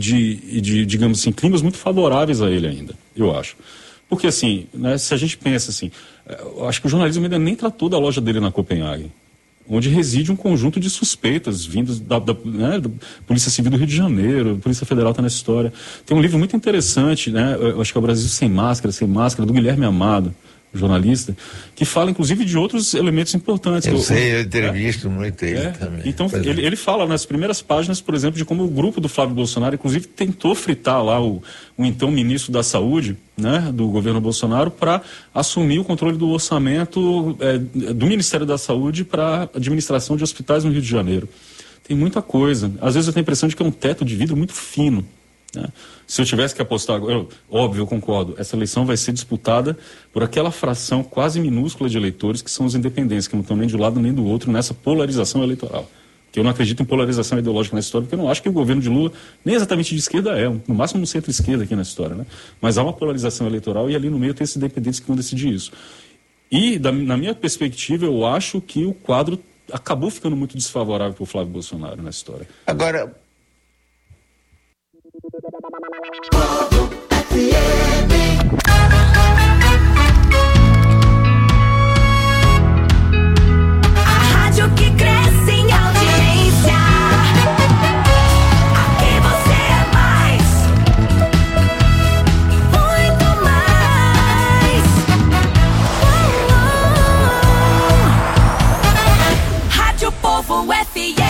de digamos assim, climas muito favoráveis a ele ainda, eu acho. Porque, assim, né, se a gente pensa assim, eu acho que o jornalismo ainda nem tratou da loja dele na Copenhague, onde reside um conjunto de suspeitas vindos da Polícia Civil do Rio de Janeiro, a Polícia Federal está nessa história. Tem um livro muito interessante, né, eu acho que é o Brasil Sem Máscara, do Guilherme Amado, jornalista, que fala inclusive de outros elementos importantes. Eu entrevisto muito ele também. Então ele fala nas primeiras páginas, por exemplo, de como o grupo do Flávio Bolsonaro inclusive tentou fritar lá o então ministro da Saúde, né, do governo Bolsonaro, para assumir o controle do orçamento do Ministério da Saúde para a administração de hospitais no Rio de Janeiro. Tem muita coisa. Às vezes eu tenho a impressão de que é um teto de vidro muito fino. Né? Se eu tivesse que apostar agora, óbvio, eu concordo, essa eleição vai ser disputada por aquela fração quase minúscula de eleitores que são os independentes, que não estão nem de um lado nem do outro nessa polarização eleitoral. Que eu não acredito em polarização ideológica nessa história, porque eu não acho que o governo de Lula nem exatamente de esquerda no máximo no centro-esquerda aqui nessa história, né? Mas há uma polarização eleitoral e ali no meio tem esses independentes que vão decidir isso. E, na minha perspectiva, eu acho que o quadro acabou ficando muito desfavorável para o Flávio Bolsonaro nessa história. Agora... A rádio que cresce em audiência. Aqui você é mais, muito mais. Rádio Povo FM.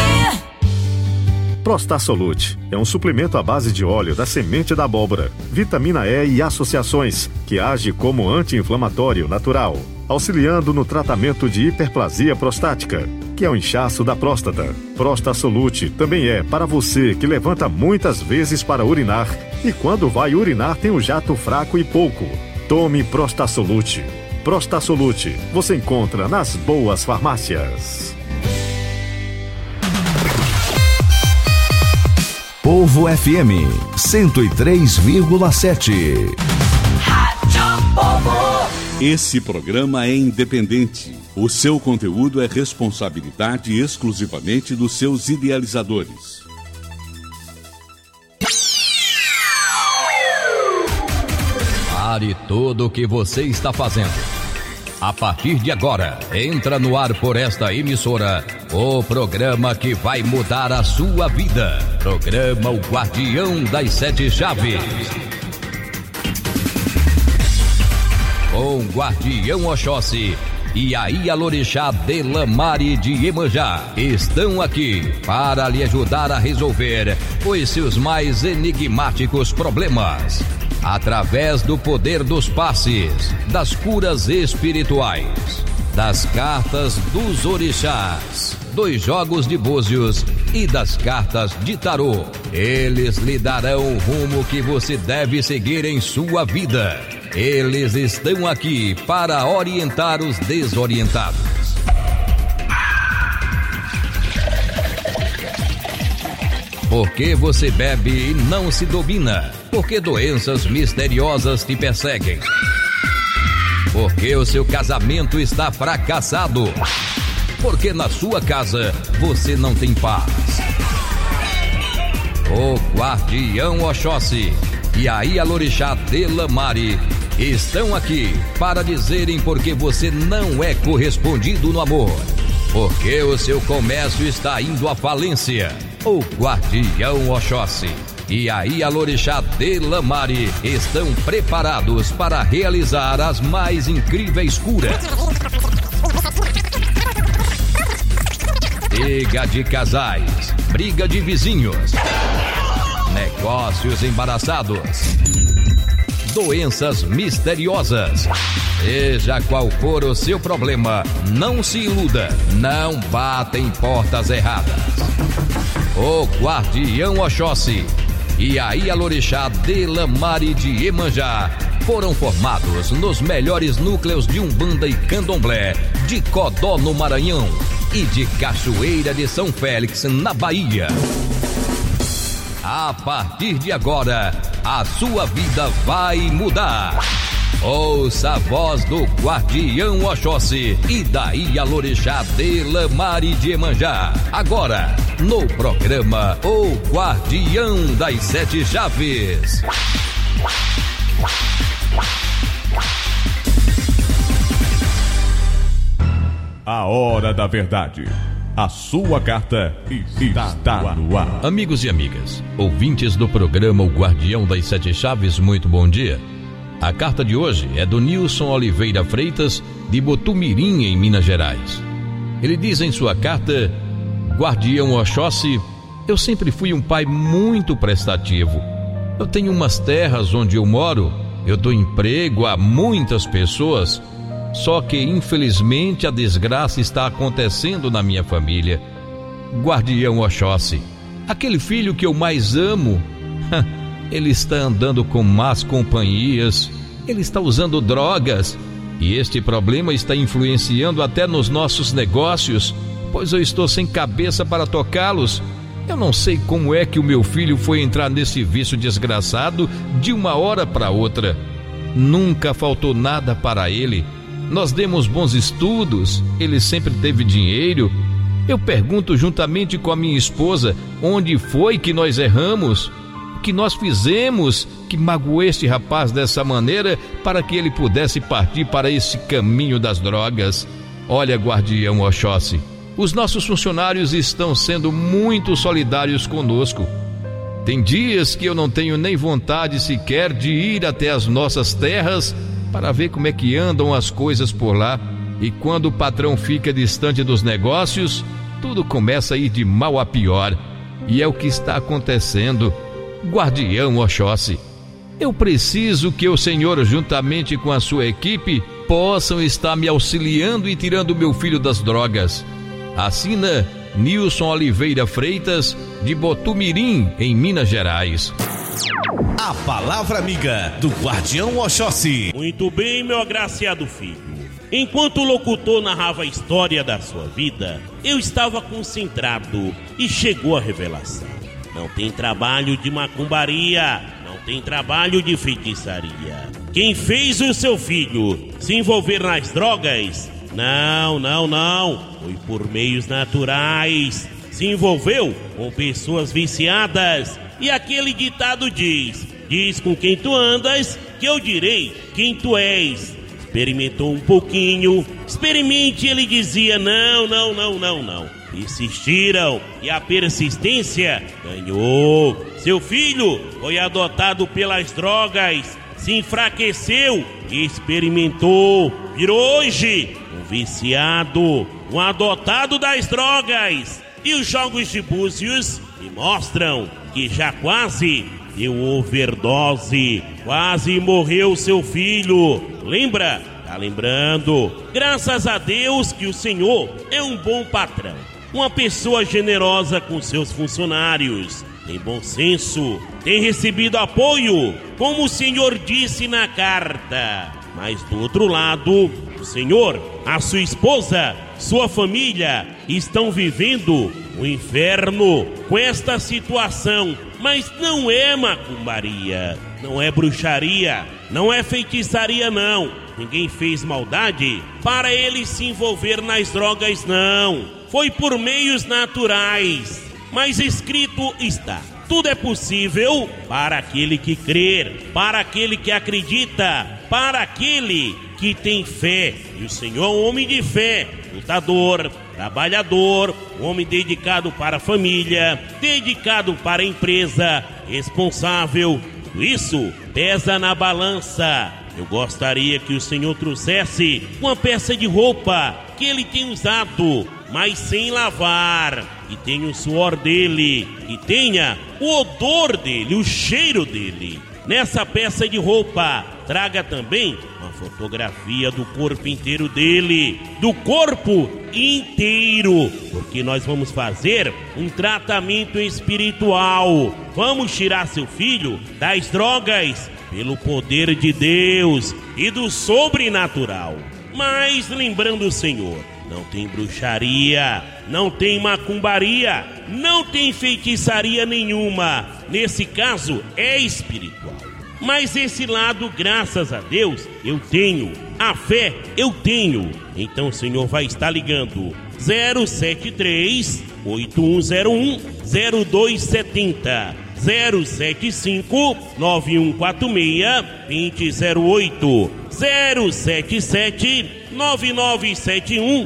Prostasolute é um suplemento à base de óleo da semente da abóbora, vitamina E e associações, que age como anti-inflamatório natural, auxiliando no tratamento de hiperplasia prostática, que é o inchaço da próstata. Prostasolute também é para você que levanta muitas vezes para urinar e quando vai urinar tem o jato fraco e pouco. Tome Prostasolute. Prostasolute você encontra nas boas farmácias. Povo FM 103,7. Rádio Povo. Esse programa é independente. O seu conteúdo é responsabilidade exclusivamente dos seus idealizadores. Pare tudo o que você está fazendo. A partir de agora, entra no ar por esta emissora o programa que vai mudar a sua vida. Programa O Guardião das Sete Chaves. Com Guardião Oxóssi e a Ialorixá Delamare de Iemanjá estão aqui para lhe ajudar a resolver os seus mais enigmáticos problemas. Através do poder dos passes, das curas espirituais, das cartas dos orixás, dos jogos de búzios e das cartas de tarô, eles lhe darão o rumo que você deve seguir em sua vida. Eles estão aqui para orientar os desorientados. Porque você bebe e não se domina? Porque doenças misteriosas te perseguem? Porque o seu casamento está fracassado? Porque na sua casa você não tem paz? O Guardião Oxóssi e a Ialorixá Delamare estão aqui para dizerem porque você não é correspondido no amor. Porque o seu comércio está indo à falência. O Guardião Oxóssi e a Ialorixá Delamare estão preparados para realizar as mais incríveis curas. Briga de casais, briga de vizinhos, negócios embaraçados, doenças misteriosas. Seja qual for o seu problema, não se iluda, não bata em portas erradas. O Guardião Oxóssi e a Ialorixá Delamare de Iemanjá foram formados nos melhores núcleos de Umbanda e Candomblé de Codó, no Maranhão, e de Cachoeira de São Félix, na Bahia. A partir de agora, a sua vida vai mudar. Ouça a voz do Guardião Oxóssi e da Ialorixá Delamare de Iemanjá. Agora, no programa O Guardião das Sete Chaves. A hora da verdade. A sua carta está no ar. Amigos e amigas, ouvintes do programa O Guardião das Sete Chaves, muito bom dia. A carta de hoje é do Nilson Oliveira Freitas, de Botumirim, em Minas Gerais. Ele diz em sua carta: Guardião Oxóssi, eu sempre fui um pai muito prestativo. Eu tenho umas terras onde eu moro, eu dou emprego a muitas pessoas, só que infelizmente a desgraça está acontecendo na minha família. Guardião Oxóssi, aquele filho que eu mais amo, ele está andando com más companhias, ele está usando drogas, e este problema está influenciando até nos nossos negócios, pois eu estou sem cabeça para tocá-los. Eu não sei como é que o meu filho foi entrar nesse vício desgraçado de uma hora para outra. Nunca faltou nada para ele. Nós demos bons estudos, ele sempre teve dinheiro. Eu pergunto juntamente com a minha esposa, onde foi que nós erramos? O que nós fizemos que magoou este rapaz dessa maneira para que ele pudesse partir para esse caminho das drogas? Olha, Guardião Oxóssi, os nossos funcionários estão sendo muito solidários conosco. Tem dias que eu não tenho nem vontade sequer de ir até as nossas terras para ver como é que andam as coisas por lá. E quando o patrão fica distante dos negócios, tudo começa a ir de mal a pior. E é o que está acontecendo. Guardião Oxóssi, eu preciso que o senhor, juntamente com a sua equipe, possam estar me auxiliando e tirando meu filho das drogas. Assina Nilson Oliveira Freitas, de Botumirim, em Minas Gerais. A palavra amiga do Guardião Oxóssi. Muito bem, meu agraciado filho. Enquanto o locutor narrava a história da sua vida, eu estava concentrado e chegou a revelação. Não tem trabalho de macumbaria, não tem trabalho de feitiçaria. Quem fez o seu filho se envolver nas drogas? Não. Foi por meios naturais. Se envolveu com pessoas viciadas. E aquele ditado diz com quem tu andas, que eu direi quem tu és. Experimentou um pouquinho, experimente, ele dizia não. Insistiram e a persistência ganhou. Seu filho foi adotado pelas drogas, se enfraqueceu e experimentou. Virou hoje um viciado, um adotado das drogas. E os jogos de búzios me mostram que já quase deu overdose, quase morreu seu filho. Lembra? Tá lembrando? Graças a Deus que o Senhor é um bom patrão, uma pessoa generosa com seus funcionários, tem bom senso, tem recebido apoio, como o Senhor disse na carta. Mas do outro lado, o Senhor, a sua esposa, sua família estão vivendo o inferno com esta situação. Mas não é macumbaria, não é bruxaria, não é feitiçaria não. Ninguém fez maldade para ele se envolver nas drogas não. Foi por meios naturais. Mas escrito está: tudo é possível para aquele que crer, para aquele que acredita, para aquele que tem fé. E o Senhor é um homem de fé, lutador, trabalhador, um homem dedicado para a família, dedicado para a empresa, responsável. Tudo isso pesa na balança. Eu gostaria que o Senhor trouxesse uma peça de roupa que ele tem usado, mas sem lavar, que tenha o suor dele, que tenha o odor dele, o cheiro dele. Nessa peça de roupa, traga também uma fotografia do corpo inteiro dele, do corpo inteiro, porque nós vamos fazer um tratamento espiritual. Vamos tirar seu filho das drogas pelo poder de Deus e do sobrenatural. Mas lembrando o Senhor, não tem bruxaria, não tem macumbaria, não tem feitiçaria nenhuma. Nesse caso é espiritual. Mas esse lado, graças a Deus, eu tenho. A fé eu tenho. Então o Senhor vai estar ligando 073 8101 0270 075 9146 2008 077 9971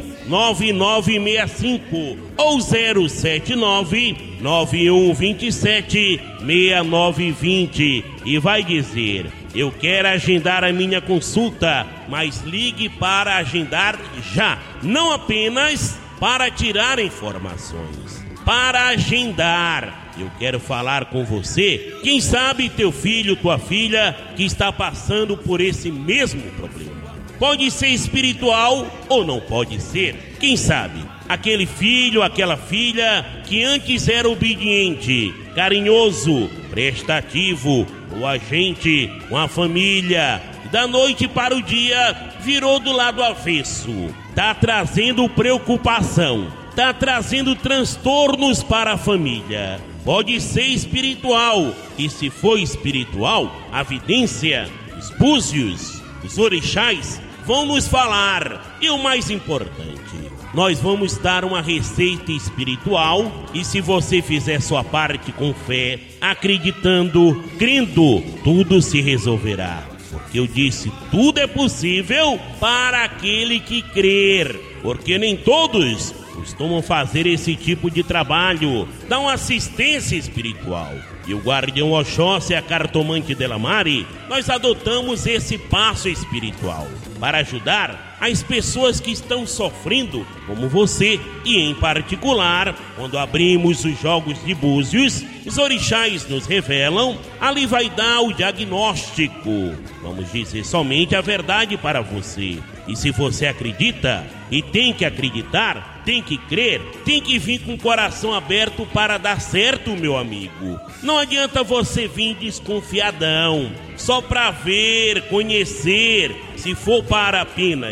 9965 ou 079 9127 6920 e vai dizer: eu quero agendar a minha consulta, mas ligue para agendar já, não apenas para tirar informações, para agendar. Eu quero falar com você, quem sabe teu filho, tua filha, que está passando por esse mesmo problema. Pode ser espiritual ou não pode ser. Quem sabe aquele filho, aquela filha que antes era obediente, carinhoso, prestativo, o agente, com a família, da noite para o dia virou do lado avesso. Tá trazendo preocupação, tá trazendo transtornos para a família. Pode ser espiritual, e se for espiritual, a vidência, os búzios, os orixás vão nos falar. E o mais importante, nós vamos dar uma receita espiritual, e se você fizer sua parte com fé, acreditando, crendo, tudo se resolverá. Porque eu disse, tudo é possível para aquele que crer, porque nem todos costumam fazer esse tipo de trabalho, dá uma assistência espiritual. E o Guardião Oxóssi, a cartomante Delamare, nós adotamos esse passo espiritual para ajudar as pessoas que estão sofrendo, como você, e em particular, quando abrimos os jogos de búzios, os orixás nos revelam, ali vai dar o diagnóstico. Vamos dizer somente a verdade para você. E se você acredita, e tem que acreditar, tem que crer, tem que vir com o coração aberto para dar certo, meu amigo. Não adianta você vir desconfiadão, só para ver, conhecer, se for para apenas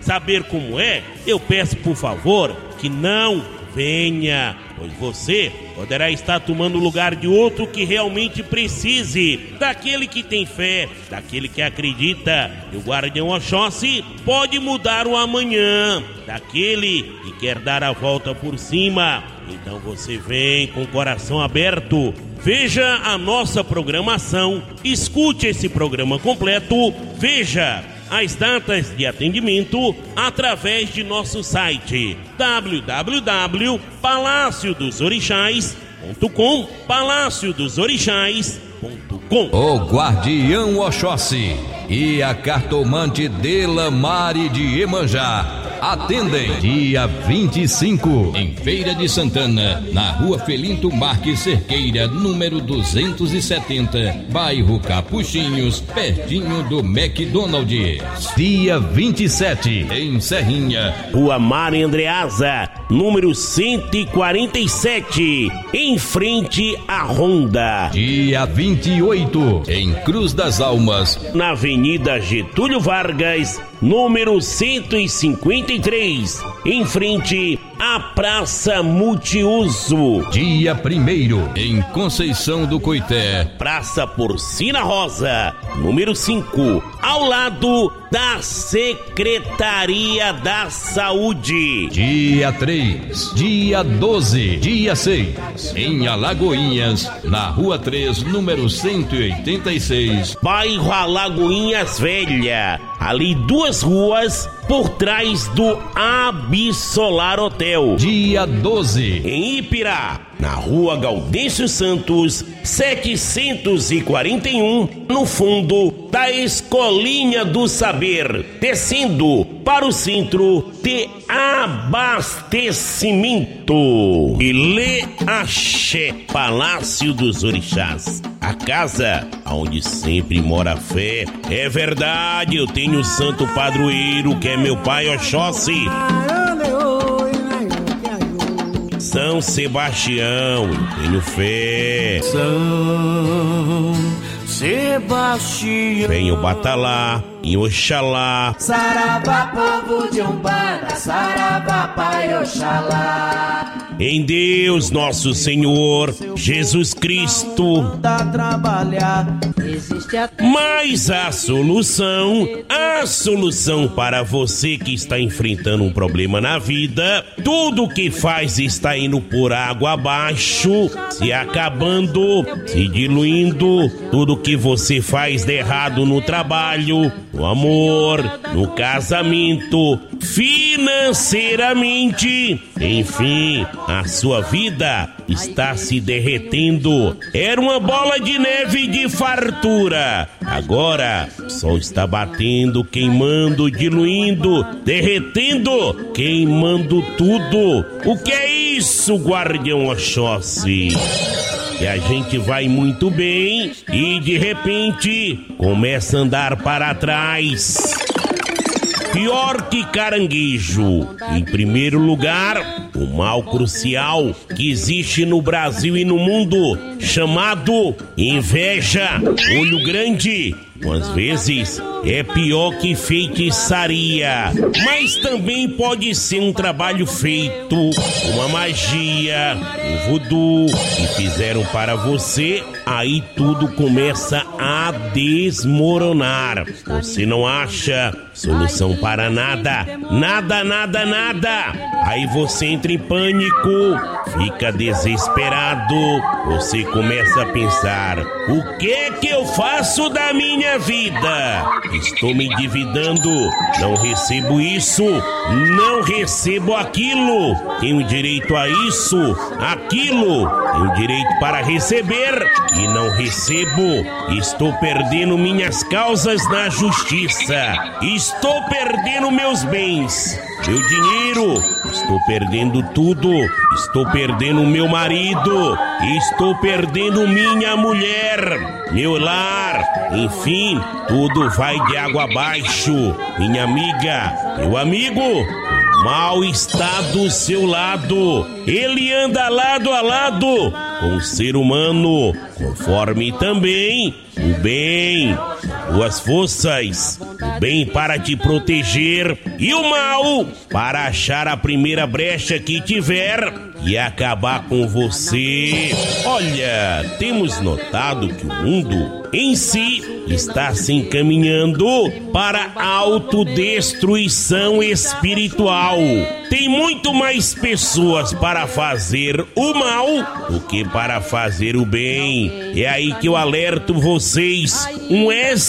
saber como é, eu peço por favor que não venha, pois você poderá estar tomando o lugar de outro que realmente precise, daquele que tem fé, daquele que acredita que o Guardião Oxóssi pode mudar o amanhã, daquele que quer dar a volta por cima. Então você vem com o coração aberto, veja a nossa programação, escute esse programa completo, veja as datas de atendimento através de nosso site www.palaciodosOrixás.com, palaciodosOrixás.com. O Guardião Oxóssi e a cartomante Delamare de Iemanjá atendem dia 25 em Feira de Santana, na Rua Felinto Marques Cerqueira, número 270, bairro Capuchinhos, pertinho do McDonald's. Dia 27 em Serrinha, Rua Mário Andreasa, número 147, em frente à Honda. Dia 28 em Cruz das Almas, na Avenida Getúlio Vargas, número 153, em frente à Praça Multiuso. Dia 1º em Conceição do Coité, Praça Porcina Rosa, número 5, ao lado da Secretaria da Saúde. Dia 3, dia 12, dia 6 em Alagoinhas, na Rua 3, número 186, bairro Alagoinhas Velha, ali 2 ruas por trás do Absolar Hotel. Dia 12 em Ipirá, na Rua Gaudêncio Santos, 741, no fundo da Escolinha do Saber, descendo para o centro de abastecimento. Ilê Axé, Palácio dos Orixás, a casa onde sempre mora a fé. É verdade, eu tenho o santo padroeiro, que é meu pai Oxóssi, São Sebastião, eu tenho fé. São Sebastião, venho batalhar em Oxalá. Saravá, povo de Umbanda, saravá, pai Oxalá. Em Deus nosso Senhor Jesus Cristo. Mas a solução para você que está enfrentando um problema na vida, tudo que faz está indo por água abaixo, se acabando, se diluindo, tudo que você faz de errado no trabalho, no amor, no casamento, financeiramente, enfim, a sua vida está se derretendo. Era uma bola de neve de fartura. Agora só está batendo, queimando, diluindo, derretendo, queimando tudo. O que é isso, Guardião Oxóssi? E a gente vai muito bem e de repente começa a andar para trás. Pior que caranguejo. Em primeiro lugar, o mal crucial que existe no Brasil e no mundo, chamado inveja, olho grande. Às vezes é pior que feitiçaria, mas também pode ser um trabalho feito, uma magia, um voodoo que fizeram para você. Aí tudo começa a desmoronar. Você não acha solução para nada, nada. Aí você entra em pânico, fica desesperado. Você começa a pensar: o que é que eu faço da minha vida? Estou me endividando, não recebo isso, não recebo aquilo, tenho direito a isso, aquilo, tenho direito para receber e não recebo. Estou perdendo minhas causas na justiça, estou perdendo meus bens, meu dinheiro, estou perdendo tudo, estou perdendo meu marido, estou perdendo minha mulher, meu lar, enfim, tudo vai de água abaixo. Minha amiga, meu amigo, o mal está do seu lado, ele anda lado a lado com o ser humano, conforme também o bem, duas forças, o bem para te proteger e o mal para achar a primeira brecha que tiver e acabar com você. Olha, temos notado que o mundo em si está se encaminhando para a autodestruição espiritual. Tem muito mais pessoas para fazer o mal do que para fazer o bem. É aí que eu alerto vocês, um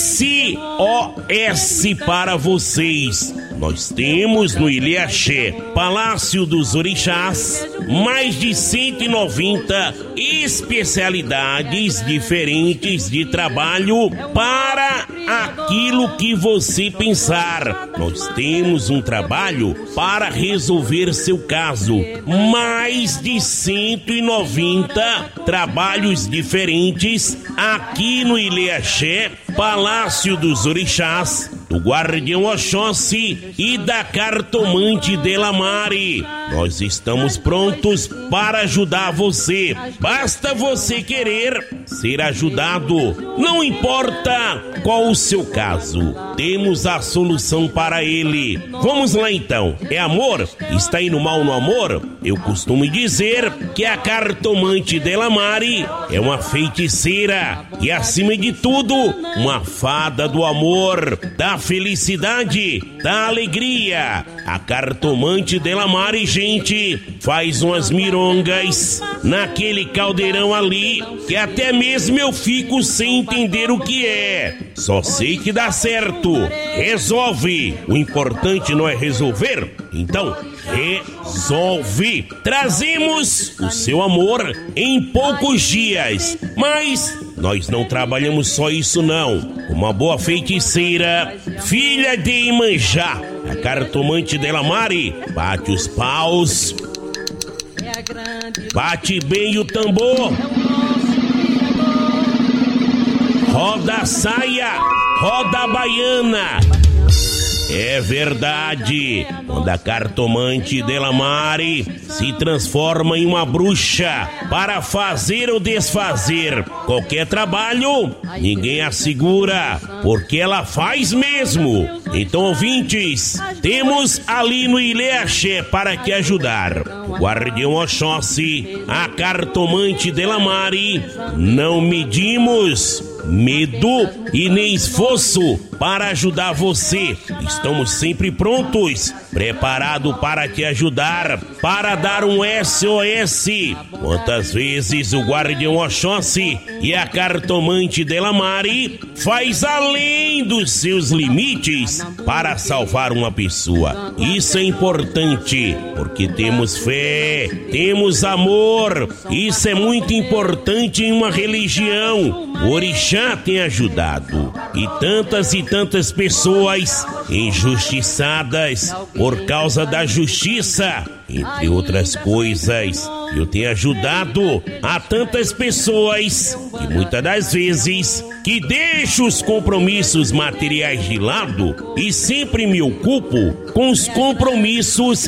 SOS para vocês. Nós temos no Ilê Axé, Palácio dos Orixás, mais de 190 especialidades diferentes de trabalho para aquilo que você pensar. Nós temos um trabalho para resolver seu caso. Mais de 190 trabalhos diferentes aqui no Ilê Axé, Palácio dos Orixás, do Guardião Oxóssi e da Cartomante Delamare. Nós estamos prontos para ajudar você. Basta você querer ser ajudado. Não importa qual o seu caso, temos a solução para ele. Vamos lá então. É amor? Está indo mal no amor? Eu costumo dizer que a Cartomante Delamare é uma feiticeira e, acima de tudo, uma fada do amor, da felicidade, da alegria. A Cartomante Delamare, gente, faz umas mirongas naquele caldeirão ali que até mesmo eu fico sem entender o que é. Só sei que dá certo. Resolve. O importante não é resolver? Então, resolve. Trazemos o seu amor em poucos dias. Mas nós não trabalhamos só isso não. Uma boa feiticeira, filha de Imanjá, a Cartomante Delamare, bate os paus, bate bem o tambor, roda a saia, roda a baiana. É verdade, quando a Cartomante Delamare se transforma em uma bruxa para fazer ou desfazer qualquer trabalho, ninguém a segura, porque ela faz mesmo. Então, ouvintes, temos ali no Ilê Axé para te ajudar o Guardião Oxóssi, a Cartomante Delamare. Não medimos medo e nem esforço para ajudar você. Estamos sempre prontos, preparados para te ajudar, para dar um SOS. Quantas vezes o Guardião Oxóssi e a Cartomante Delamare faz além dos seus limites para salvar uma pessoa. Isso é importante, porque temos fé, temos amor. Isso é muito importante em uma religião. O Orixá tem ajudado e tantas pessoas injustiçadas por causa da justiça, entre outras coisas. Eu tenho ajudado a tantas pessoas que muitas das vezes que deixo os compromissos materiais de lado e sempre me ocupo com os compromissos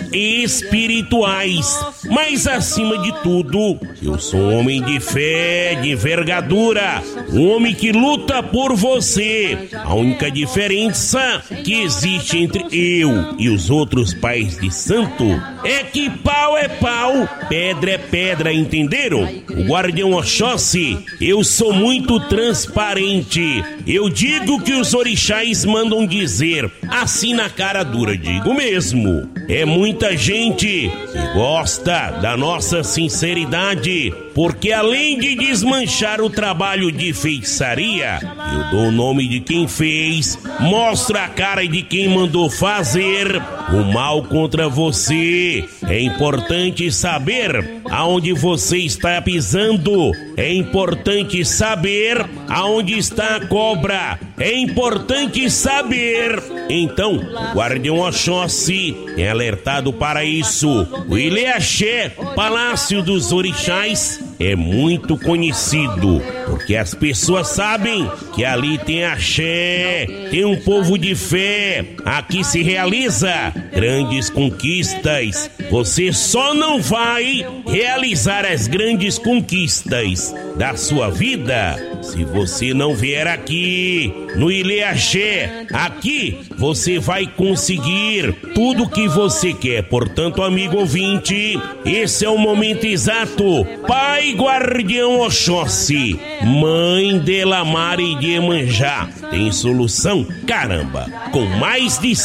espirituais. Mas acima de tudo, eu sou um homem de fé, de envergadura, um homem que luta por você. A única diferença que existe entre eu e os outros pais de santo é que pau é pau, pedra é pedra, entenderam? O Guardião Oxóssi, eu sou muito transparente. Eu digo que os orixás mandam dizer, assim na cara dura, digo mesmo. É muita gente que gosta da nossa sinceridade, porque além de desmanchar o trabalho de feitiçaria, eu dou o nome de quem fez, mostro a cara de quem mandou fazer o mal contra você. É importante saber aonde você está pisando, é importante saber aonde está a cobra, é importante saber. Então, o Guardião Oxóssi é alertado para isso. O Ilê Axé, Palácio dos Orixás, é muito conhecido porque as pessoas sabem que ali tem axé, tem um povo de fé. Aqui se realiza grandes conquistas. Você só não vai realizar as grandes conquistas da sua vida se você não vier aqui no Ilê Axé. Aqui você vai conseguir tudo que você quer. Portanto, amigo ouvinte, esse é o momento exato. Pai Guardião Oxóssi, Mãe de Lamar e de Iemanjá, tem solução? Caramba! Com mais de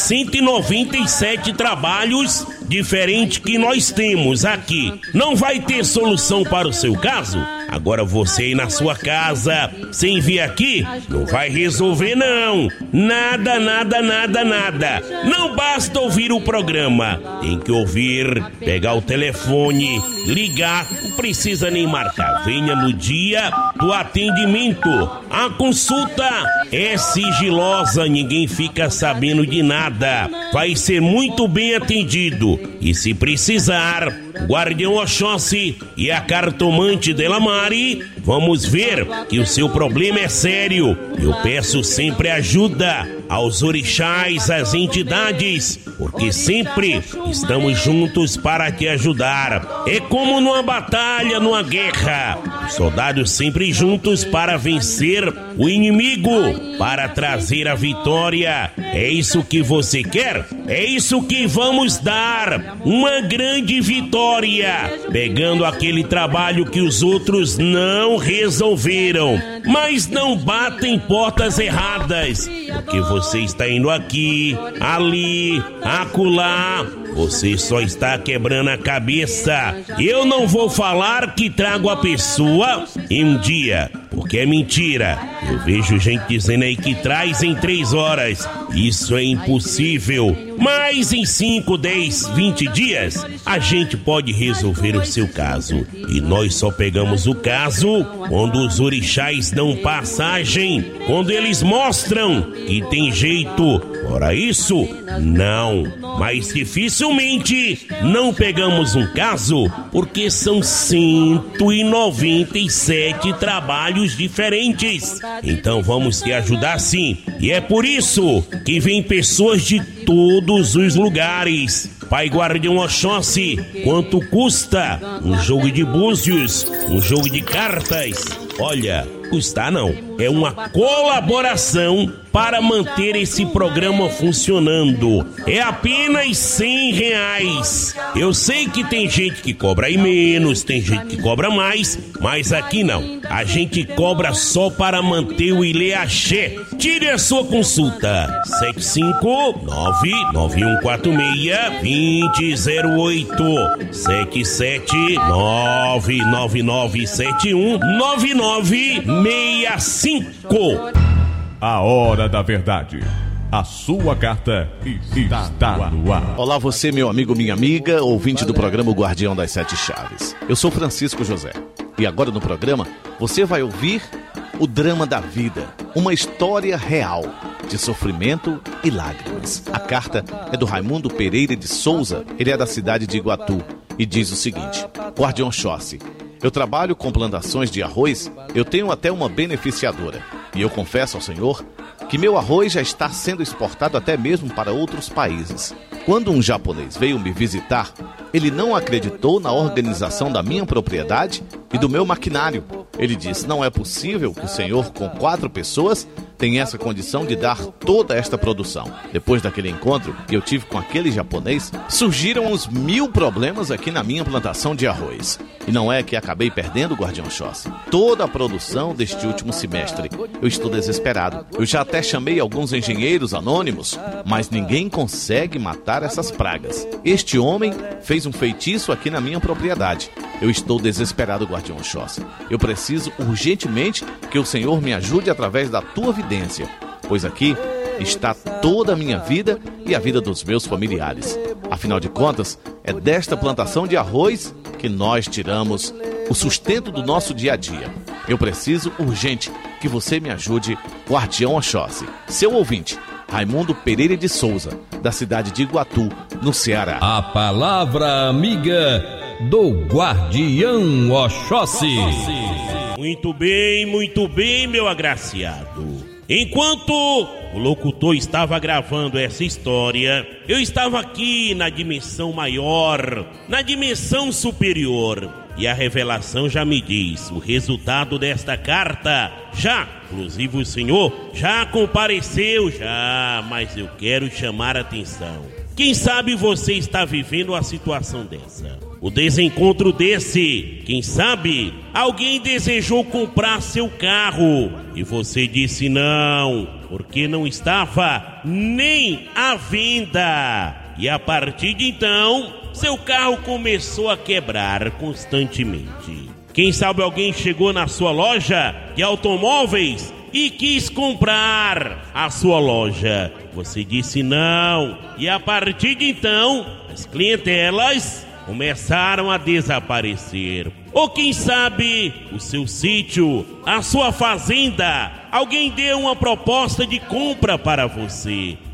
197 trabalhos diferentes que nós temos aqui, não vai ter solução para o seu caso? Agora você aí na sua casa, sem vir aqui, não vai resolver não. Nada. Não basta ouvir o programa. Tem que ouvir, pegar o telefone, ligar, não precisa nem marcar. Venha no dia do atendimento. A consulta é sigilosa, ninguém fica sabendo de nada. Vai ser muito bem atendido. E se precisar, Guardião Oxóssi e a cartomante Delamare, vamos ver que o seu problema é sério. Eu peço sempre ajuda aos orixás, às entidades, porque sempre estamos juntos para te ajudar. É como numa batalha, numa guerra, os soldados sempre juntos para vencer o inimigo, para trazer a vitória. É isso que você quer? É isso que vamos dar, uma grande vitória, pegando aquele trabalho que os outros não resolveram. Mas não batem portas erradas, porque você está indo aqui, ali, acolá. Você só está quebrando a cabeça. Eu não vou falar que trago a pessoa em um dia, porque é mentira. Eu vejo gente dizendo aí que traz em 3 horas. Isso é impossível. Mas em 5, 10, 20 dias, a gente pode resolver o seu caso. E nós só pegamos o caso quando os orixás dão passagem, quando eles mostram que tem jeito. Fora isso, não. Mas dificilmente não pegamos um caso, porque são 197 trabalhos diferentes. Então vamos te ajudar sim. E é por isso que vem pessoas de todos os lugares. Pai Guardião Oxóssi, quanto custa um jogo de búzios, um jogo de cartas? Olha, custar não, é uma colaboração para manter esse programa funcionando. É apenas R$100. Eu sei que tem gente que cobra aí menos, tem gente que cobra mais, mas aqui não. A gente cobra só para manter o Ilê Axé. Tire a sua consulta. 759-9146-2008 77999719965. A Hora da Verdade. A sua carta está no ar. Olá você, meu amigo, minha amiga, ouvinte do programa O Guardião das Sete Chaves. Eu sou Francisco José. E agora no programa, você vai ouvir o drama da vida. Uma história real de sofrimento e lágrimas. A carta é do Raimundo Pereira de Souza. Ele é da cidade de Iguatu e diz o seguinte: Guardião Oxóssi, eu trabalho com plantações de arroz, eu tenho até uma beneficiadora. E eu confesso ao Senhor que meu arroz já está sendo exportado até mesmo para outros países. Quando um japonês veio me visitar, ele não acreditou na organização da minha propriedade e do meu maquinário. Ele disse: não é possível que o senhor, com 4 pessoas, tenha essa condição de dar toda esta produção. Depois daquele encontro que eu tive com aquele japonês, surgiram uns 1000 problemas aqui na minha plantação de arroz. E não é que acabei perdendo, Guardião Oxóssi, toda a produção deste último semestre. Eu estou desesperado. Eu já até chamei alguns engenheiros anônimos, mas ninguém consegue matar essas pragas. Este homem fez um feitiço aqui na minha propriedade. Eu estou desesperado, Guardião Oxóssi. Eu preciso urgentemente que o Senhor me ajude através da tua vidência, pois aqui está toda a minha vida e a vida dos meus familiares. Afinal de contas, é desta plantação de arroz que nós tiramos o sustento do nosso dia a dia. Eu preciso urgente que você me ajude, Guardião Oxóssi. Seu ouvinte, Raimundo Pereira de Souza, da cidade de Iguatu, no Ceará. A palavra amiga do Guardião Oxóssi. Muito bem, meu agraciado. Enquanto o locutor estava gravando essa história, eu estava aqui na dimensão maior, na dimensão superior. E a revelação já me diz o resultado desta carta. Já, inclusive o senhor já compareceu, mas eu quero chamar a atenção. Quem sabe você está vivendo uma situação dessa? O desencontro desse, quem sabe alguém desejou comprar seu carro e você disse não, porque não estava nem à venda. E a partir de então, seu carro começou a quebrar constantemente. Quem sabe alguém chegou na sua loja de automóveis e quis comprar a sua loja. Você disse não. E a partir de então, as clientelas começaram a desaparecer. Ou quem sabe o seu sítio, a sua fazenda, alguém deu uma proposta de compra para você.